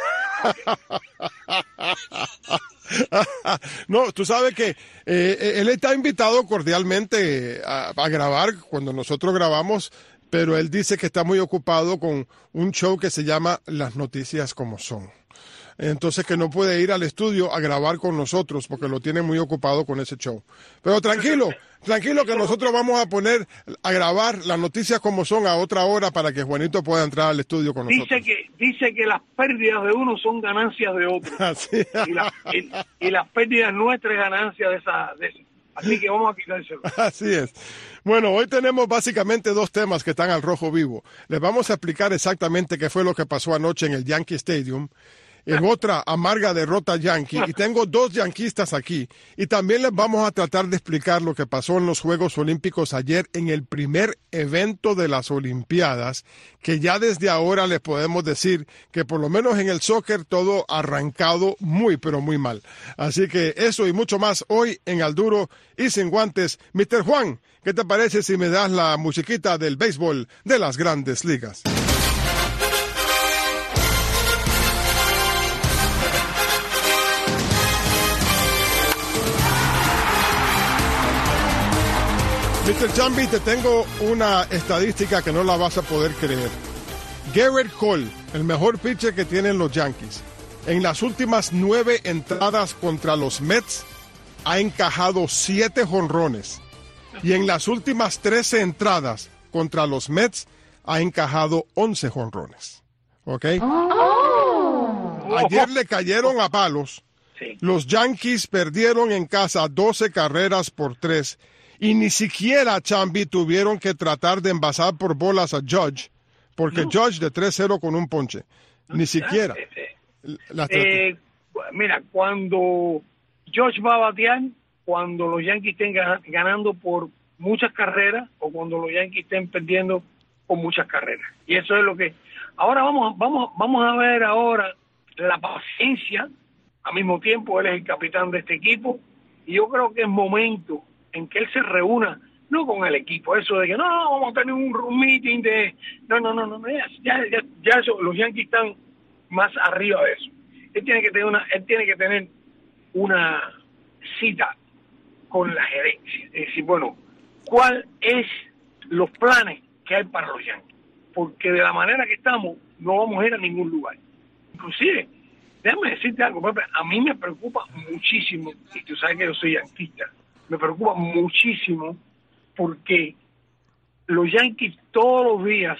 No, tú sabes que eh, él está invitado cordialmente a, a grabar cuando nosotros grabamos, pero él dice que está muy ocupado con un show que se llama Las Noticias Como Son. Entonces que no puede ir al estudio a grabar con nosotros porque lo tiene muy ocupado con ese show. Pero tranquilo, tranquilo que nosotros vamos a poner a grabar Las Noticias Como Son a otra hora para que Juanito pueda entrar al estudio con nosotros. Dice que dice que las pérdidas de uno son ganancias de otro. Así, Y, la, y, y las pérdidas nuestras es ganancia de esa, de esa. Así que vamos a quitárselo. así es. Bueno, hoy tenemos básicamente dos temas que están al rojo vivo. Les vamos a explicar exactamente qué fue lo que pasó anoche en el Yankee Stadium. En otra amarga derrota Yankee, y tengo dos yanquistas aquí, y también les vamos a tratar de explicar lo que pasó en los Juegos Olímpicos ayer en el primer evento de las Olimpiadas, que ya desde ahora les podemos decir que por lo menos en el soccer todo arrancado muy pero muy mal. Así que eso y mucho más hoy en Al Duro y Sin Guantes. mister Juan, ¿qué te parece si me das la musiquita del béisbol de las Grandes Ligas? mister Chambi, te tengo una estadística que no la vas a poder creer. Gerrit Cole, el mejor pitcher que tienen los Yankees, en las últimas nueve entradas contra los Mets, ha encajado siete jonrones. Y en las últimas trece entradas contra los Mets, ha encajado once jonrones. ¿Ok? Ayer le cayeron a palos. Los Yankees perdieron en casa doce carreras por tres. Y ni siquiera, Chambi, tuvieron que tratar de envasar por bolas a Judge, porque no. Judge de tres cero con un ponche. Ni siquiera. La eh, mira, cuando Judge va a batear, cuando los Yankees estén ganando por muchas carreras o cuando los Yankees estén perdiendo por muchas carreras. Y eso es lo que... Ahora vamos, vamos, vamos a ver ahora la paciencia. Al mismo tiempo, él es el capitán de este equipo. Y yo creo que es momento en que él se reúna, no con el equipo, eso de que no, vamos a tener un, un meeting de... No, no, no, no, ya, ya, ya eso, los Yankees están más arriba de eso. Él tiene que tener una, él tiene que tener una cita con la gerencia. Es decir, bueno, ¿cuál es los planes que hay para los Yankees, porque de la manera que estamos no vamos a ir a ningún lugar. Inclusive, déjame decirte algo, Pepe, a mí me preocupa muchísimo, y tú sabes que yo soy yanquista, me preocupa muchísimo porque los Yankees todos los días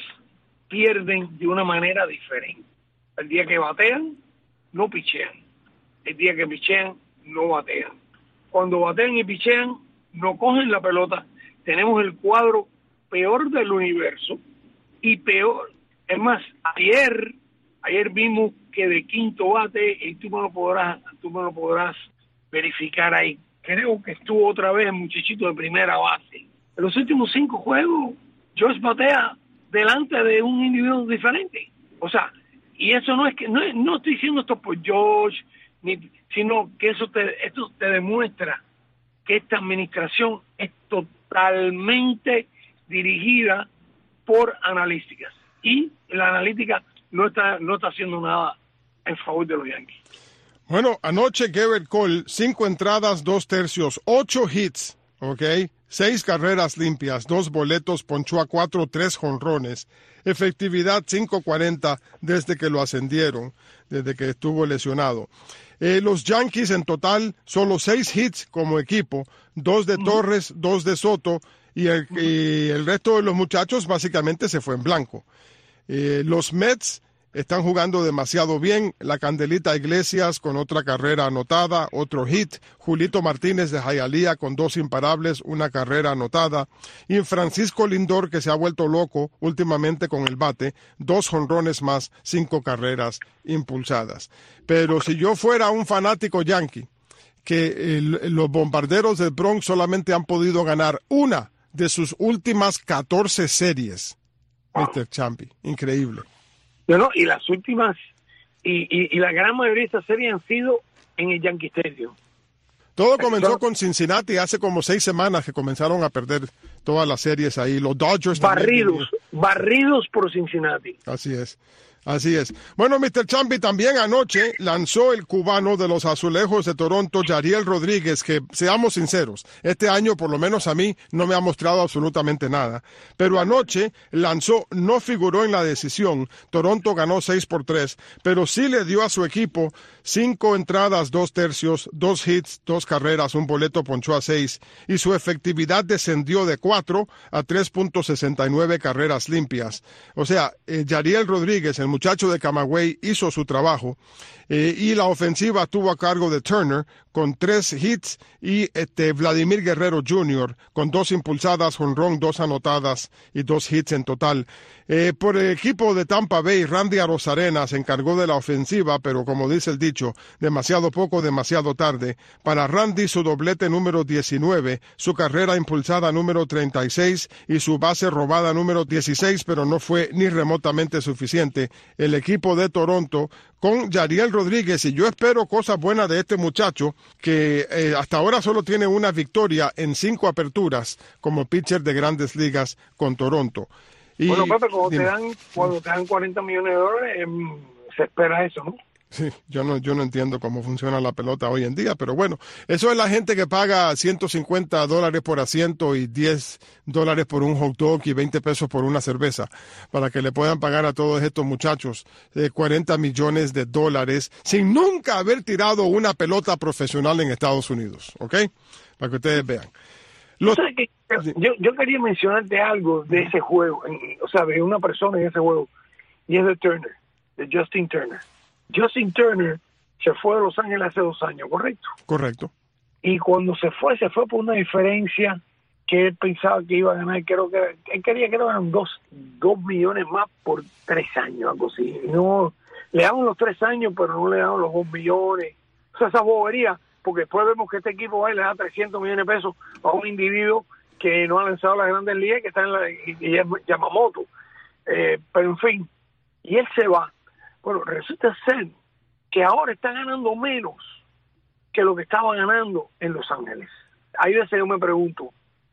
pierden de una manera diferente. El día que batean, no pichean. El día que pichean, no batean. Cuando batean y pichean, no cogen la pelota. Tenemos el cuadro peor del universo y peor. Es más, ayer, ayer vimos que de quinto bate, y tú me lo podrás, tú me lo podrás verificar ahí. Creo que estuvo otra vez el muchachito de primera base. En los últimos cinco juegos, George batea delante de un individuo diferente. O sea, y eso no es que, no, no estoy diciendo esto por George, ni, sino que eso te, esto te demuestra que esta administración es totalmente dirigida por analíticas. Y la analítica no está, no está haciendo nada en favor de los Yankees. Bueno, anoche Gerrit Cole, cinco entradas, dos tercios, ocho hits, ¿ok? Seis carreras limpias, dos boletos, ponchó a cuatro, tres jonrones. Efectividad cinco cuarenta desde que lo ascendieron, desde que estuvo lesionado. Eh, los Yankees en total, solo seis hits como equipo, dos de uh-huh. Torres, dos de Soto, y el, uh-huh. y el resto de los muchachos básicamente se fue en blanco. Eh, los Mets están jugando demasiado bien. La Candelita Iglesias con otra carrera anotada, otro hit. Julito Martínez de Hialeah con dos imparables, una carrera anotada. Y Francisco Lindor, que se ha vuelto loco últimamente con el bate, dos jonrones más, cinco carreras impulsadas. Pero si yo fuera un fanático yankee, que el, los Bombarderos del Bronx solamente han podido ganar una de sus últimas catorce series, mister Champi, increíble. No, y las últimas, y, y, y la gran mayoría de estas series han sido en el Yankee Stadium. Todo comenzó con Cincinnati hace como seis semanas que comenzaron a perder todas las series ahí. Los Dodgers barridos, barridos por Cincinnati. Así es. Así es. Bueno, mister Champi, también anoche lanzó el cubano de los Azulejos de Toronto, Yariel Rodríguez, que, seamos sinceros, este año, por lo menos a mí, no me ha mostrado absolutamente nada. Pero anoche lanzó, no figuró en la decisión. Toronto ganó seis por tres, pero sí le dio a su equipo cinco entradas, dos tercios, dos hits, dos carreras, un boleto, ponchó a seis, y su efectividad descendió de cuatro a tres punto sesenta y nueve carreras limpias. O sea, eh, Yariel Rodríguez, el muchacho de Camagüey, hizo su trabajo, eh, y la ofensiva estuvo a cargo de Turner con tres hits y este Vladimir Guerrero junior con dos impulsadas, jonrón, dos anotadas y dos hits en total. Eh, por el equipo de Tampa Bay, Randy Arozarena se encargó de la ofensiva, pero como dice el dicho, demasiado poco, demasiado tarde. Para Randy, su doblete número diecinueve, su carrera impulsada número treinta y seis y su base robada número dieciséis, pero no fue ni remotamente suficiente. El equipo de Toronto con Yariel Rodríguez, y yo espero cosas buenas de este muchacho, que eh, hasta ahora solo tiene una victoria en cinco aperturas como pitcher de Grandes Ligas con Toronto. Y, bueno, Pepe, cuando te dan, cuando te dan cuarenta millones de dólares, eh, se espera eso, ¿no? Sí, yo no, yo no entiendo cómo funciona la pelota hoy en día, pero bueno, eso es la gente que paga ciento cincuenta dólares por asiento y diez dólares por un hot dog y veinte pesos por una cerveza, para que le puedan pagar a todos estos muchachos eh, cuarenta millones de dólares sin nunca haber tirado una pelota profesional en Estados Unidos, ¿ok? Para que ustedes vean. Los... Yo, yo quería mencionarte algo de ese juego, o sea, de una persona en ese juego, y es de Turner, de Justin Turner. Justin Turner se fue de Los Ángeles hace dos años, ¿correcto? Correcto. Y cuando se fue, se fue por una diferencia que él pensaba que iba a ganar, creo que él quería que eran dos, dos millones más por tres años, algo así. No, le daban los tres años, pero no le daban los dos millones. O sea, esa bobería, porque después vemos que este equipo va y le da trescientos millones de pesos a un individuo que no ha lanzado las Grandes Ligas, que está en la, y, y es Yamamoto. Eh, pero en fin, y él se va. Bueno, resulta ser que ahora está ganando menos que lo que estaba ganando en Los Ángeles. Hay veces yo me pregunto,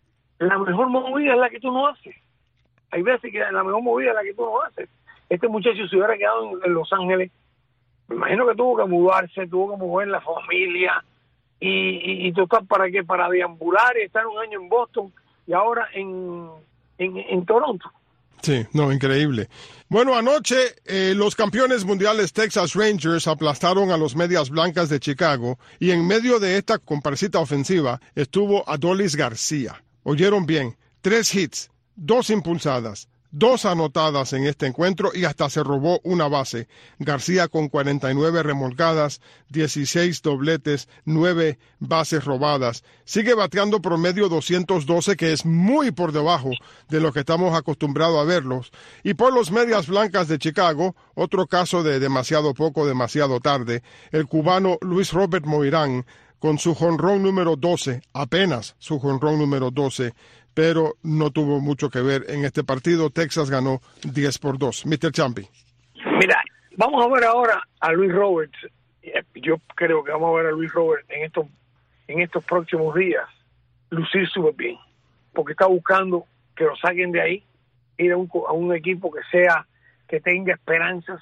la mejor movida es la que tú no haces. Hay veces que la mejor movida es la que tú no haces. Este muchacho se hubiera quedado en, en Los Ángeles, me imagino que tuvo que mudarse, tuvo que mover la familia, y, y, y total, ¿para qué? Para deambular y estar un año en Boston, y ahora en, en, en Toronto. Sí, no, increíble. Bueno, anoche eh, los campeones mundiales Texas Rangers aplastaron a los Medias Blancas de Chicago y en medio de esta comparsita ofensiva estuvo Adolis García. Oyeron bien, tres hits, dos impulsadas, dos anotadas en este encuentro y hasta se robó una base. García con cuarenta y nueve remolcadas, dieciséis dobletes, nueve bases robadas. Sigue bateando promedio doscientos doce, que es muy por debajo de lo que estamos acostumbrados a verlos. Y por los Medias Blancas de Chicago, otro caso de demasiado poco, demasiado tarde, el cubano Luis Robert Moirán con su jonrón número doce, apenas su jonrón número doce, pero no tuvo mucho que ver en este partido. Texas ganó diez por dos. mister Champi. Mira, vamos a ver ahora a Luis Roberts. Yo creo que vamos a ver a Luis Roberts en estos, en estos próximos días lucir súper bien, porque está buscando que lo saquen de ahí, ir a un, a un equipo que sea, que tenga esperanzas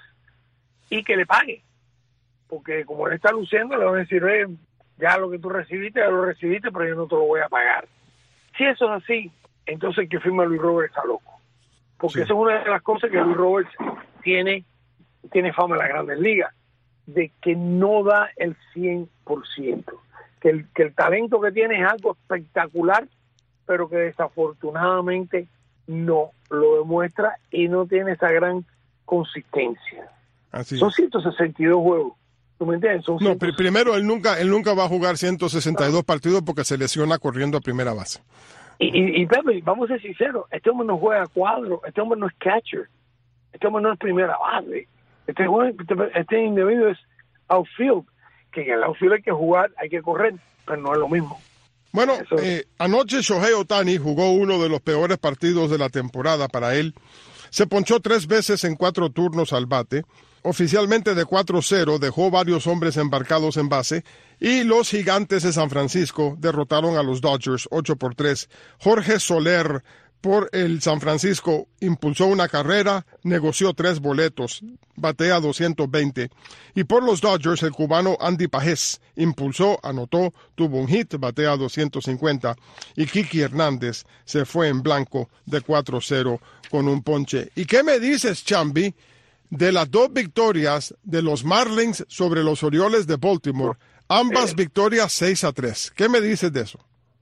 y que le pague, porque como él está luciendo, le van a decir, eh, ya lo que tú recibiste, ya lo recibiste, pero yo no te lo voy a pagar. Si eso es así, entonces el que firma a Luis Roberts está loco. Porque sí. Eso es una de las cosas que Luis Roberts tiene, tiene fama en las Grandes Ligas, de que no da el cien por ciento. Que el, que el talento que tiene es algo espectacular, pero que desafortunadamente no lo demuestra y no tiene esa gran consistencia. Así Son ciento sesenta y dos juegos. ¿Tú me entiendes? Son no, pr- primero, él nunca, él nunca va a jugar ciento sesenta y dos partidos porque se lesiona corriendo a primera base. Y, y, y Pepe, vamos a ser sinceros, este hombre no juega cuadro, este hombre no es catcher, este hombre no es primera base, este, este, este individuo es outfield, que en el outfield hay que jugar, hay que correr, pero no es lo mismo. Bueno, eh, anoche Shohei Ohtani jugó uno de los peores partidos de la temporada para él. Se ponchó tres veces en cuatro turnos al bate. Oficialmente de cuatro cero, dejó varios hombres embarcados en base y los Gigantes de San Francisco derrotaron a los Dodgers ocho por tres. Jorge Soler por el San Francisco impulsó una carrera, negoció tres boletos, batea doscientos veinte. Y por los Dodgers el cubano Andy Pajés impulsó, anotó, tuvo un hit, batea doscientos cincuenta. Y Kiki Hernández se fue en blanco de cuatro cero con un ponche. ¿Y qué me dices, Chambi, de las dos victorias de los Marlins sobre los Orioles de Baltimore? Ambas victorias seis a tres. ¿Qué me dices de eso?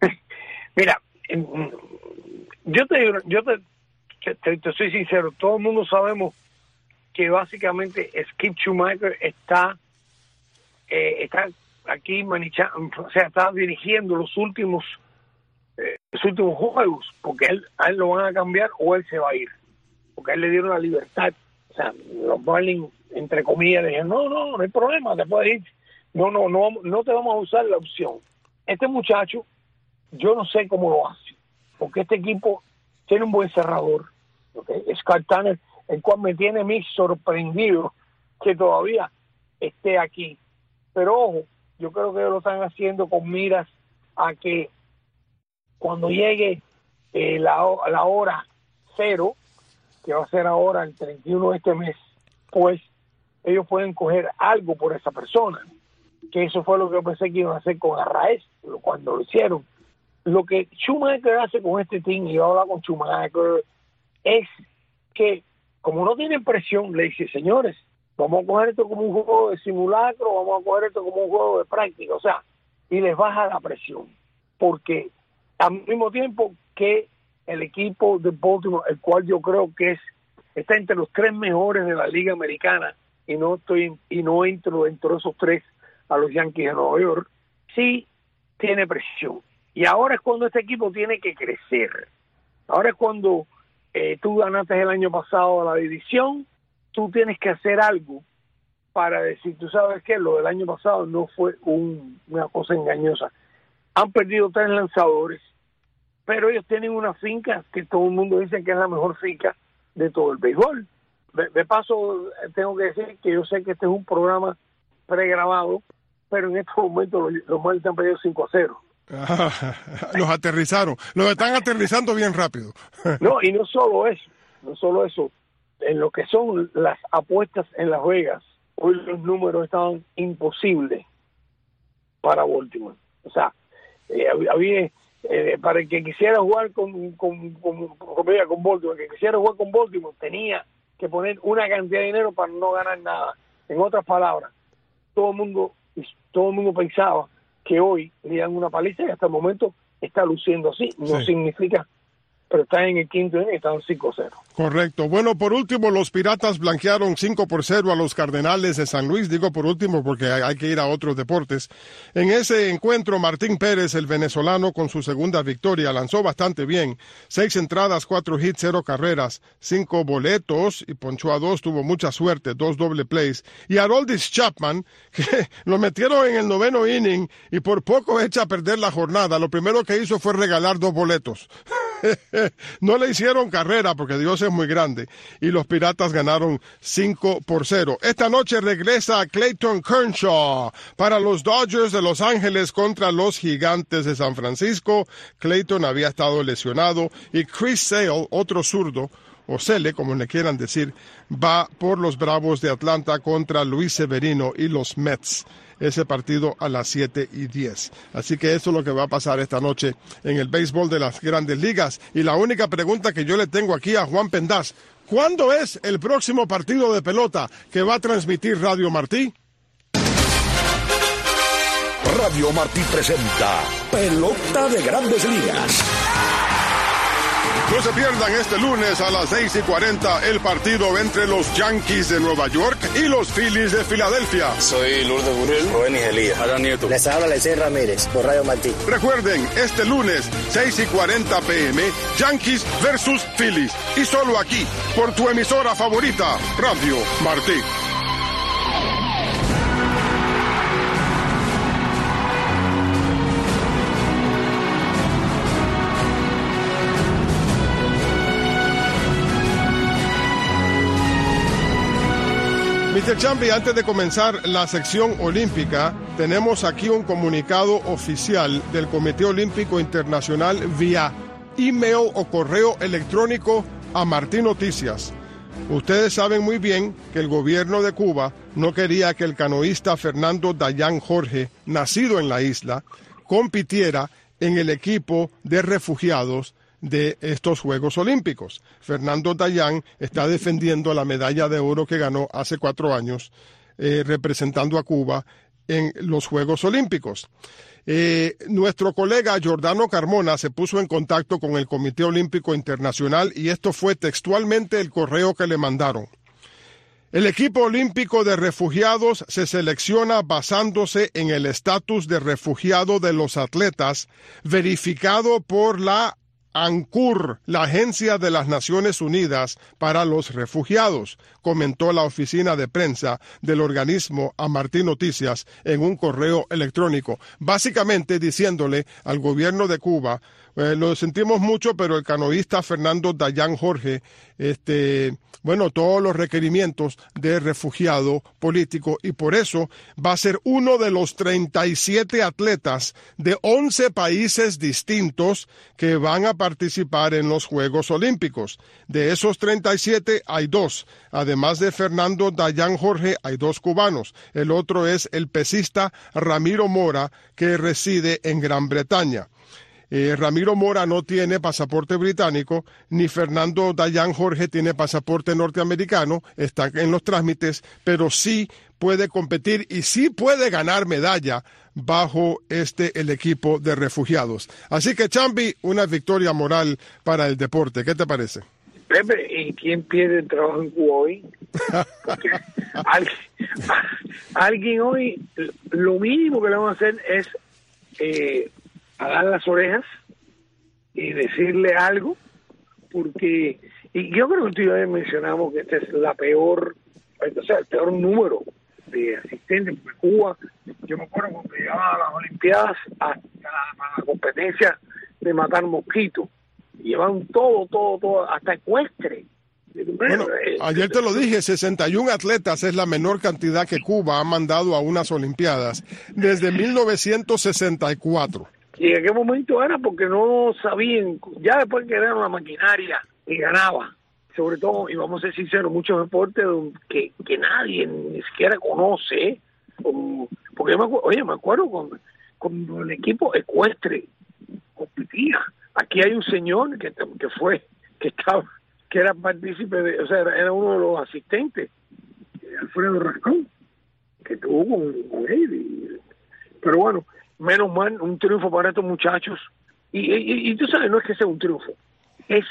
Mira, yo te yo te, te, te soy sincero, todo el mundo sabemos que básicamente Skip Schumaker está eh, está aquí manichando, o sea, está dirigiendo los últimos eh, los últimos juegos, porque él, a él lo van a cambiar o él se va a ir, porque a él le dieron la libertad. O sea, los Marlins, entre comillas, le dijeron, no, no, no hay problema, te puedes ir. No, no, no, no te vamos a usar la opción. Este muchacho, yo no sé cómo lo hace, porque este equipo tiene un buen cerrador, ¿okay? Scott Tanner, el cual me tiene a mí sorprendido que todavía esté aquí. Pero ojo, yo creo que lo están haciendo con miras a que cuando llegue eh, la, la hora cero, que va a ser ahora el treinta y uno de este mes, pues ellos pueden coger algo por esa persona, que eso fue lo que yo pensé que iban a hacer con Arraez cuando lo hicieron. Lo que Schumacher hace con este team, y yo hablo con Schumacher, es que como no tienen presión, le dice, señores, vamos a coger esto como un juego de simulacro, vamos a coger esto como un juego de práctica, o sea, y les baja la presión, porque al mismo tiempo que el equipo de Baltimore, el cual yo creo que es está entre los tres mejores de la Liga Americana, y no estoy y no entro dentro de esos tres a los Yankees de Nueva York, sí tiene presión. Y ahora es cuando este equipo tiene que crecer. Ahora es cuando eh, tú ganaste el año pasado la división, tú tienes que hacer algo para decir, tú sabes que lo del año pasado no fue un, una cosa engañosa. Han perdido tres lanzadores, pero ellos tienen una finca que todo el mundo dice que es la mejor finca de todo el béisbol. De, de paso, tengo que decir que yo sé que este es un programa pregrabado, pero en estos momentos los, los Marlins han perdido cinco a cero. Ah, los aterrizaron, los están aterrizando bien rápido. No, y no solo eso, no solo eso, en lo que son las apuestas en Las Vegas, hoy los números estaban imposibles para Baltimore. O sea, eh, había eh, para el que quisiera jugar con con, con, con, con Baltimore, el que quisiera jugar con Baltimore tenía que poner una cantidad de dinero para no ganar nada. En otras palabras, todo el mundo, todo el mundo pensaba que hoy le dan una paliza y hasta el momento está luciendo así. No sí. significa, pero están en el quinto inning y están cinco cero. Correcto. Bueno, por último, los Piratas blanquearon cinco por cero a los Cardenales de San Luis. Digo por último porque hay que ir a otros deportes. En ese encuentro, Martín Pérez, el venezolano, con su segunda victoria, lanzó bastante bien. Seis entradas, cuatro hits, cero carreras, cinco boletos y ponchó a dos. Tuvo mucha suerte, dos doble plays. Y Aroldis Chapman, que lo metieron en el noveno inning y por poco echa a perder la jornada. Lo primero que hizo fue regalar dos boletos. No le hicieron carrera porque Dios es muy grande y los Piratas ganaron cinco por cero. Esta noche regresa Clayton Kershaw para los Dodgers de Los Ángeles contra los Gigantes de San Francisco. Clayton había estado lesionado y Chris Sale, otro zurdo, o Sele, como le quieran decir, va por los Bravos de Atlanta contra Luis Severino y los Mets. Ese partido a las siete y diez. Así que eso es lo que va a pasar esta noche en el béisbol de las Grandes Ligas. Y la única pregunta que yo le tengo aquí a Juan Pendaz, ¿cuándo es el próximo partido de pelota que va a transmitir Radio Martí? Radio Martí presenta Pelota de Grandes Ligas. No se pierdan este lunes a las seis y cuarenta el partido entre los Yankees de Nueva York y los Phillies de Filadelfia. Soy Lourdes Gurel, Rubén Igelía, Adán Nieto. Les habla Lecey Ramírez por Radio Martí. Recuerden, este lunes, seis y cuarenta pm, Yankees versus Phillies. Y solo aquí, por tu emisora favorita, Radio Martí. mister Chambi, antes de comenzar la sección olímpica, tenemos aquí un comunicado oficial del Comité Olímpico Internacional vía email o correo electrónico a Martí Noticias. Ustedes saben muy bien que el gobierno de Cuba no quería que el canoísta Fernando Dayan Jorge, nacido en la isla, compitiera en el equipo de refugiados de estos Juegos Olímpicos. Fernando Dayan está defendiendo la medalla de oro que ganó hace cuatro años eh, representando a Cuba en los Juegos Olímpicos. Eh, nuestro colega Giordano Carmona se puso en contacto con el Comité Olímpico Internacional y esto fue textualmente el correo que le mandaron. El equipo olímpico de refugiados se selecciona basándose en el estatus de refugiado de los atletas verificado por la ANCUR, la Agencia de las Naciones Unidas para los Refugiados, comentó la oficina de prensa del organismo a Martí Noticias en un correo electrónico, básicamente diciéndole al gobierno de Cuba, eh, lo sentimos mucho, pero el canoísta Fernando Dayan Jorge, este, bueno, todos los requerimientos de refugiado político y por eso va a ser uno de los treinta y siete atletas de once países distintos que van a participar en los Juegos Olímpicos. De esos treinta y siete hay dos. Además de Fernando Dayan Jorge, hay dos cubanos. El otro es el pesista Ramiro Mora, que reside en Gran Bretaña. Eh, Ramiro Mora no tiene pasaporte británico, ni Fernando Dayan Jorge tiene pasaporte norteamericano, está en los trámites, pero sí puede competir y sí puede ganar medalla bajo este el equipo de refugiados. Así que, Chambi, una victoria moral para el deporte. ¿Qué te parece? Pepe, ¿y quién pierde el trabajo en Cuba hoy? Porque alguien, alguien hoy, lo mínimo que le vamos a hacer es eh, agar las orejas y decirle algo, porque, y yo creo que tú y yo mencionamos que esta es la peor, o sea, el peor número de asistentes, porque Cuba, yo me acuerdo cuando llegaba a las Olimpiadas, a, a, la, a la competencia de matar mosquitos, llevan todo, todo, todo, hasta ecuestre. Bueno, ayer te lo dije, sesenta y un atletas es la menor cantidad que Cuba ha mandado a unas Olimpiadas desde mil novecientos sesenta y cuatro. ¿Y en qué momento era? Porque no sabían, ya después que era la maquinaria y ganaba. Sobre todo, y vamos a ser sinceros, muchos deportes que, que nadie ni siquiera conoce, como, porque yo me acuerdo, oye, me acuerdo con, con el equipo ecuestre, mentira. Aquí hay un señor que, que fue, que estaba, que era partícipe de, o sea, era, era uno de los asistentes, Alfredo Rascón, que tuvo con, con él. Y, pero bueno, menos mal, un triunfo para estos muchachos. Y, y, y tú sabes, no es que sea un triunfo, es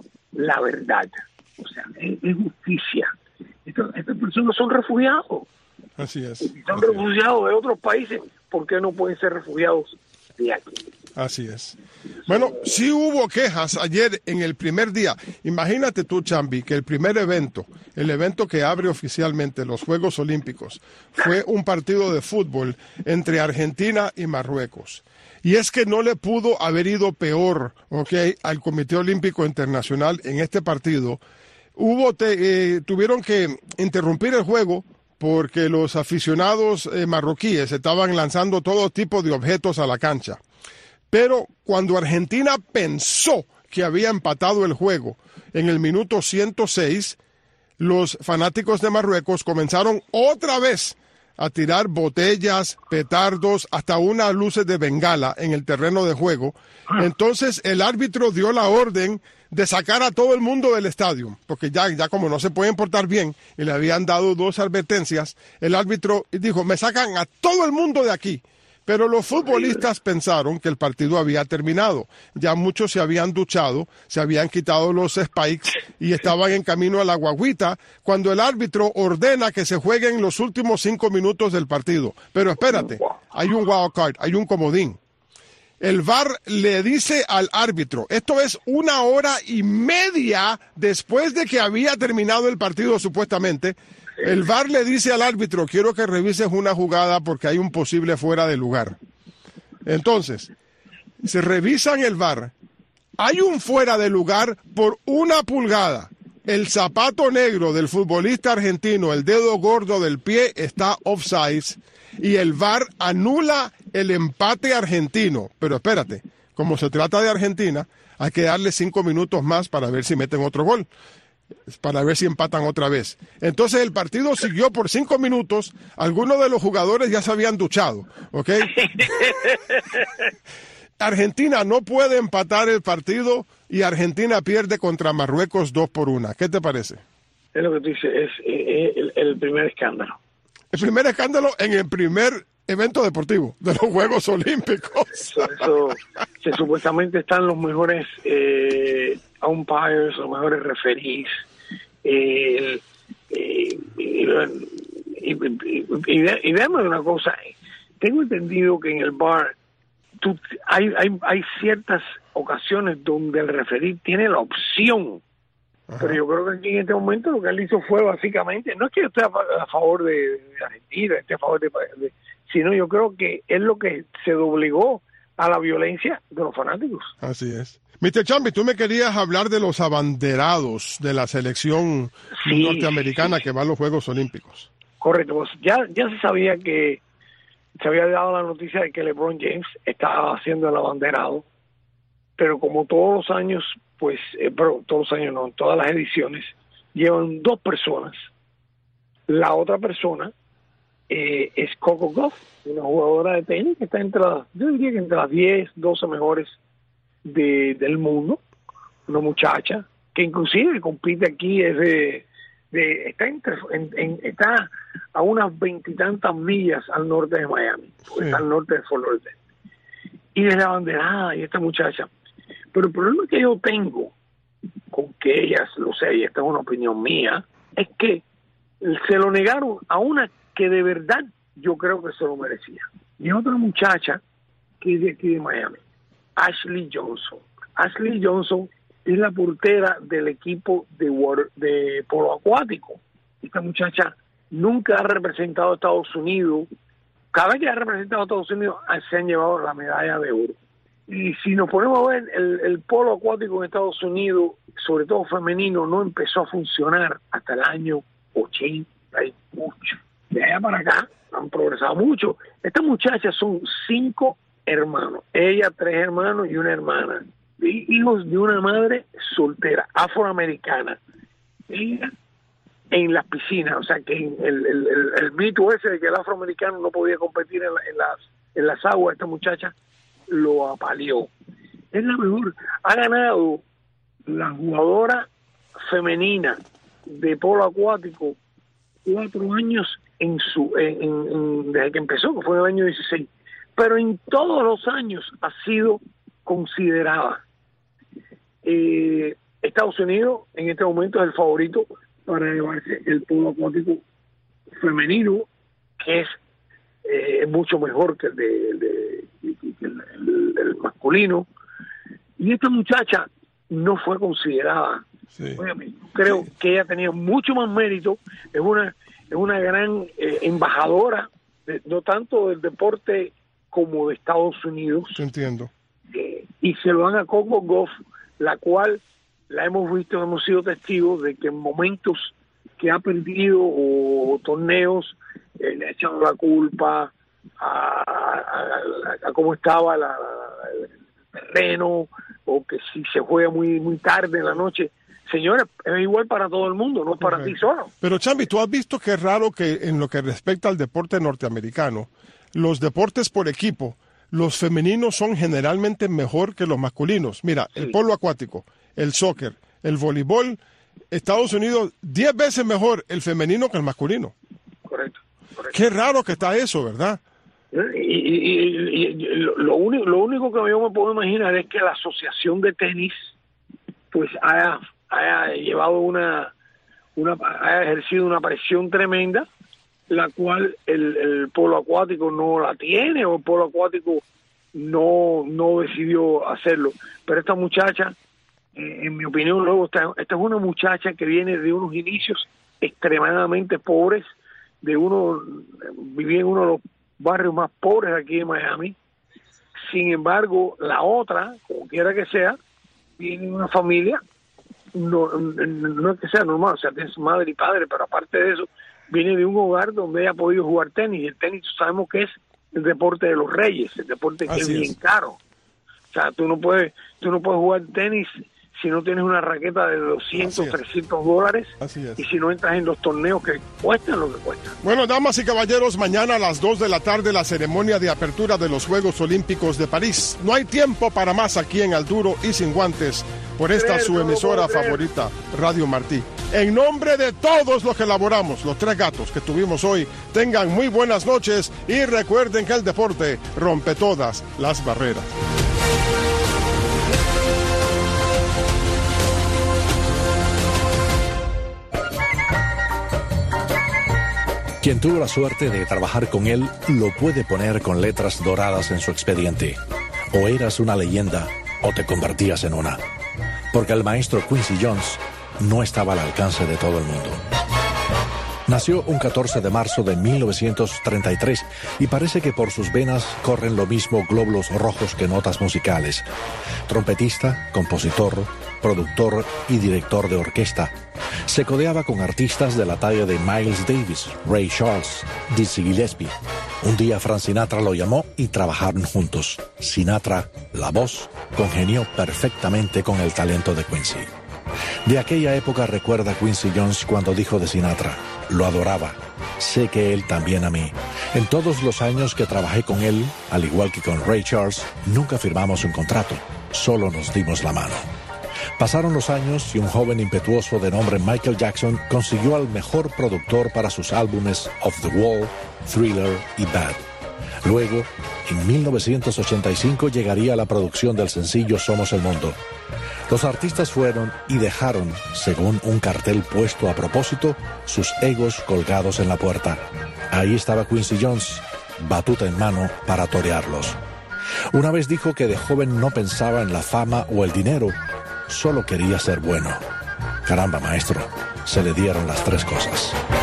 la verdad. O sea, es, es justicia. Estas, estas personas son refugiados. Así es. Y son así refugiados es. de otros países. ¿Por qué no pueden ser refugiados de aquí? Así es. Bueno, sí hubo quejas ayer en el primer día. Imagínate tú, Chambi, que el primer evento, el evento que abre oficialmente los Juegos Olímpicos, fue un partido de fútbol entre Argentina y Marruecos. Y es que no le pudo haber ido peor, ¿ok?, al Comité Olímpico Internacional en este partido. Hubo te, eh, tuvieron que interrumpir el juego porque los aficionados eh, marroquíes estaban lanzando todo tipo de objetos a la cancha. Pero cuando Argentina pensó que había empatado el juego en el minuto ciento seis, los fanáticos de Marruecos comenzaron otra vez a tirar botellas, petardos, hasta unas luces de bengala en el terreno de juego. Entonces el árbitro dio la orden de sacar a todo el mundo del estadio, porque ya, ya como no se pueden portar bien, y le habían dado dos advertencias, el árbitro dijo, me sacan a todo el mundo de aquí. Pero los futbolistas pensaron que el partido había terminado. Ya muchos se habían duchado, se habían quitado los spikes y estaban en camino a la guaguita cuando el árbitro ordena que se jueguen los últimos cinco minutos del partido. Pero espérate, hay un wild card, hay un comodín. El V A R le dice al árbitro, esto es una hora y media después de que había terminado el partido supuestamente, el V A R le dice al árbitro, quiero que revises una jugada porque hay un posible fuera de lugar. Entonces, se revisan el V A R, hay un fuera de lugar por una pulgada. El zapato negro del futbolista argentino, el dedo gordo del pie, está offside y el V A R anula el empate argentino. Pero espérate, como se trata de Argentina, hay que darle cinco minutos más para ver si meten otro gol, para ver si empatan otra vez. Entonces el partido siguió por cinco minutos, algunos de los jugadores ya se habían duchado, ¿ok? Argentina no puede empatar el partido y Argentina pierde contra Marruecos dos por una. ¿Qué te parece? Es lo que tú dices, es, es el, el primer escándalo. El primer escándalo en el primer evento deportivo de los Juegos Olímpicos. Eso, eso que supuestamente están los mejores eh, umpires, los mejores referees, eh, eh, y, y, y, y, y déjame una cosa, tengo entendido que en el V A R tú, hay, hay, hay ciertas ocasiones donde el referee tiene la opción. Ajá. Pero yo creo que aquí en este momento lo que él hizo fue básicamente, no es que yo esté a, a favor de, de Argentina, esté a favor de, de, sino yo creo que es lo que se doblegó a la violencia de los fanáticos. Así es. mister Chambi, tú me querías hablar de los abanderados de la selección sí, norteamericana sí, sí. que va a los Juegos Olímpicos. Correcto, pues ya, ya se sabía que se había dado la noticia de que LeBron James estaba haciendo el abanderado, pero como todos los años, pues, eh, pero todos los años no, en todas las ediciones, llevan dos personas. La otra persona eh, es Coco Gauff, una jugadora de tenis que está entre las, yo diría que entre las diez, doce mejores de, del mundo, una muchacha que inclusive compite aquí, es de, de está, entre, en, en, está a unas veintitantas millas al norte de Miami, sí. Está al norte de Fort Lauderdale. Y es la abanderada y esta muchacha. Pero el problema que yo tengo con que ellas, lo sé, y esta es una opinión mía, es que se lo negaron a una que de verdad yo creo que se lo merecía. Y otra muchacha que es de aquí de Miami, Ashley Johnson. Ashley Johnson es la portera del equipo de, water, de polo acuático. Esta muchacha nunca ha representado a Estados Unidos. Cada vez que ha representado a Estados Unidos se han llevado la medalla de oro. Y si nos ponemos a ver, el, el polo acuático en Estados Unidos, sobre todo femenino, no empezó a funcionar hasta el año ochenta y mucho. De allá para acá han progresado mucho. Estas muchachas son cinco hermanos. Ella, tres hermanos y una hermana. Hijos de una madre soltera, afroamericana. Ella en las piscinas, o sea que el, el, el, el mito ese de que el afroamericano no podía competir en, la, en, las, en las aguas, esta muchacha lo apaleó. Es la mejor. Ha ganado la jugadora femenina de polo acuático cuatro años en su en, en, desde que empezó, que fue en el año dieciséis. Pero en todos los años ha sido considerada. Eh, Estados Unidos en este momento es el favorito para llevarse el polo acuático femenino, que es eh, mucho mejor que el, de, de, que el, el, el masculino. Y esta muchacha no fue considerada. Sí. Oye, creo sí. que ella tenía mucho más mérito. Es una es una gran eh, embajadora, de, no tanto del deporte como de Estados Unidos. Entiendo. Eh, y se lo dan a Coco Gauff, la cual la hemos visto, hemos sido testigos de que en momentos que ha perdido o, o torneos eh, le ha echado la culpa a, a, a, a cómo estaba la, el terreno, o que si se juega muy muy tarde en la noche. Señores, es igual para todo el mundo, no para ti solo. Pero Chambi, tú has visto que es raro que en lo que respecta al deporte norteamericano, los deportes por equipo, los femeninos son generalmente mejor que los masculinos. Mira, sí. el polo acuático, el soccer, el voleibol, Estados Unidos, diez veces mejor el femenino que el masculino. Correcto. correcto. Qué raro que está eso, ¿verdad? Y, y, y, y lo, único, lo único que yo me puedo imaginar es que la asociación de tenis pues haya, haya llevado una, una haya ejercido una presión tremenda, la cual el, el polo acuático no la tiene, o el polo acuático no no decidió hacerlo. Pero esta muchacha, eh, en mi opinión, luego esta, esta es una muchacha que viene de unos inicios extremadamente pobres, de uno vivía en uno de los barrios más pobres aquí en Miami. Sin embargo, la otra, como quiera que sea, viene de una familia, no, no es que sea normal, o sea, tiene su madre y padre, pero aparte de eso, viene de un hogar donde ella ha podido jugar tenis, y el tenis sabemos que es el deporte de los reyes, el deporte que Así es bien es. caro. O sea, tú no puedes, tú no puedes jugar tenis si no tienes una raqueta de doscientos, trescientos dólares, Así es. y si no entras en los torneos que cuestan lo que cuestan. Bueno, damas y caballeros, mañana a las dos de la tarde la ceremonia de apertura de los Juegos Olímpicos de París. No hay tiempo para más aquí en Al Duro y Sin Guantes, por esta su emisora favorita, Radio Martí. En nombre de todos los que elaboramos los tres gatos que tuvimos hoy, tengan muy buenas noches y recuerden que el deporte rompe todas las barreras. Quien tuvo la suerte de trabajar con él lo puede poner con letras doradas en su expediente. O eras una leyenda o te convertías en una. Porque el maestro Quincy Jones no estaba al alcance de todo el mundo. Nació un catorce de marzo de mil novecientos treinta y tres y parece que por sus venas corren lo mismo glóbulos rojos que notas musicales. Trompetista, compositor, productor y director de orquesta. Se codeaba con artistas de la talla de Miles Davis, Ray Charles, Dizzy Gillespie. Un día Frank Sinatra lo llamó y trabajaron juntos. Sinatra, la voz, congenió perfectamente con el talento de Quincy. De aquella época recuerda Quincy Jones cuando dijo de Sinatra: lo adoraba, sé que él también a mí. En todos los años que trabajé con él, al igual que con Ray Charles, nunca firmamos un contrato, solo nos dimos la mano. Pasaron los años y un joven impetuoso de nombre Michael Jackson consiguió al mejor productor para sus álbumes Off the Wall, Thriller y Bad. Luego, en mil novecientos ochenta y cinco llegaría la producción del sencillo Somos el Mundo. Los artistas fueron y dejaron, según un cartel puesto a propósito, sus egos colgados en la puerta. Ahí estaba Quincy Jones, batuta en mano para torearlos. Una vez dijo que de joven no pensaba en la fama o el dinero, solo quería ser bueno. Caramba, maestro, se le dieron las tres cosas.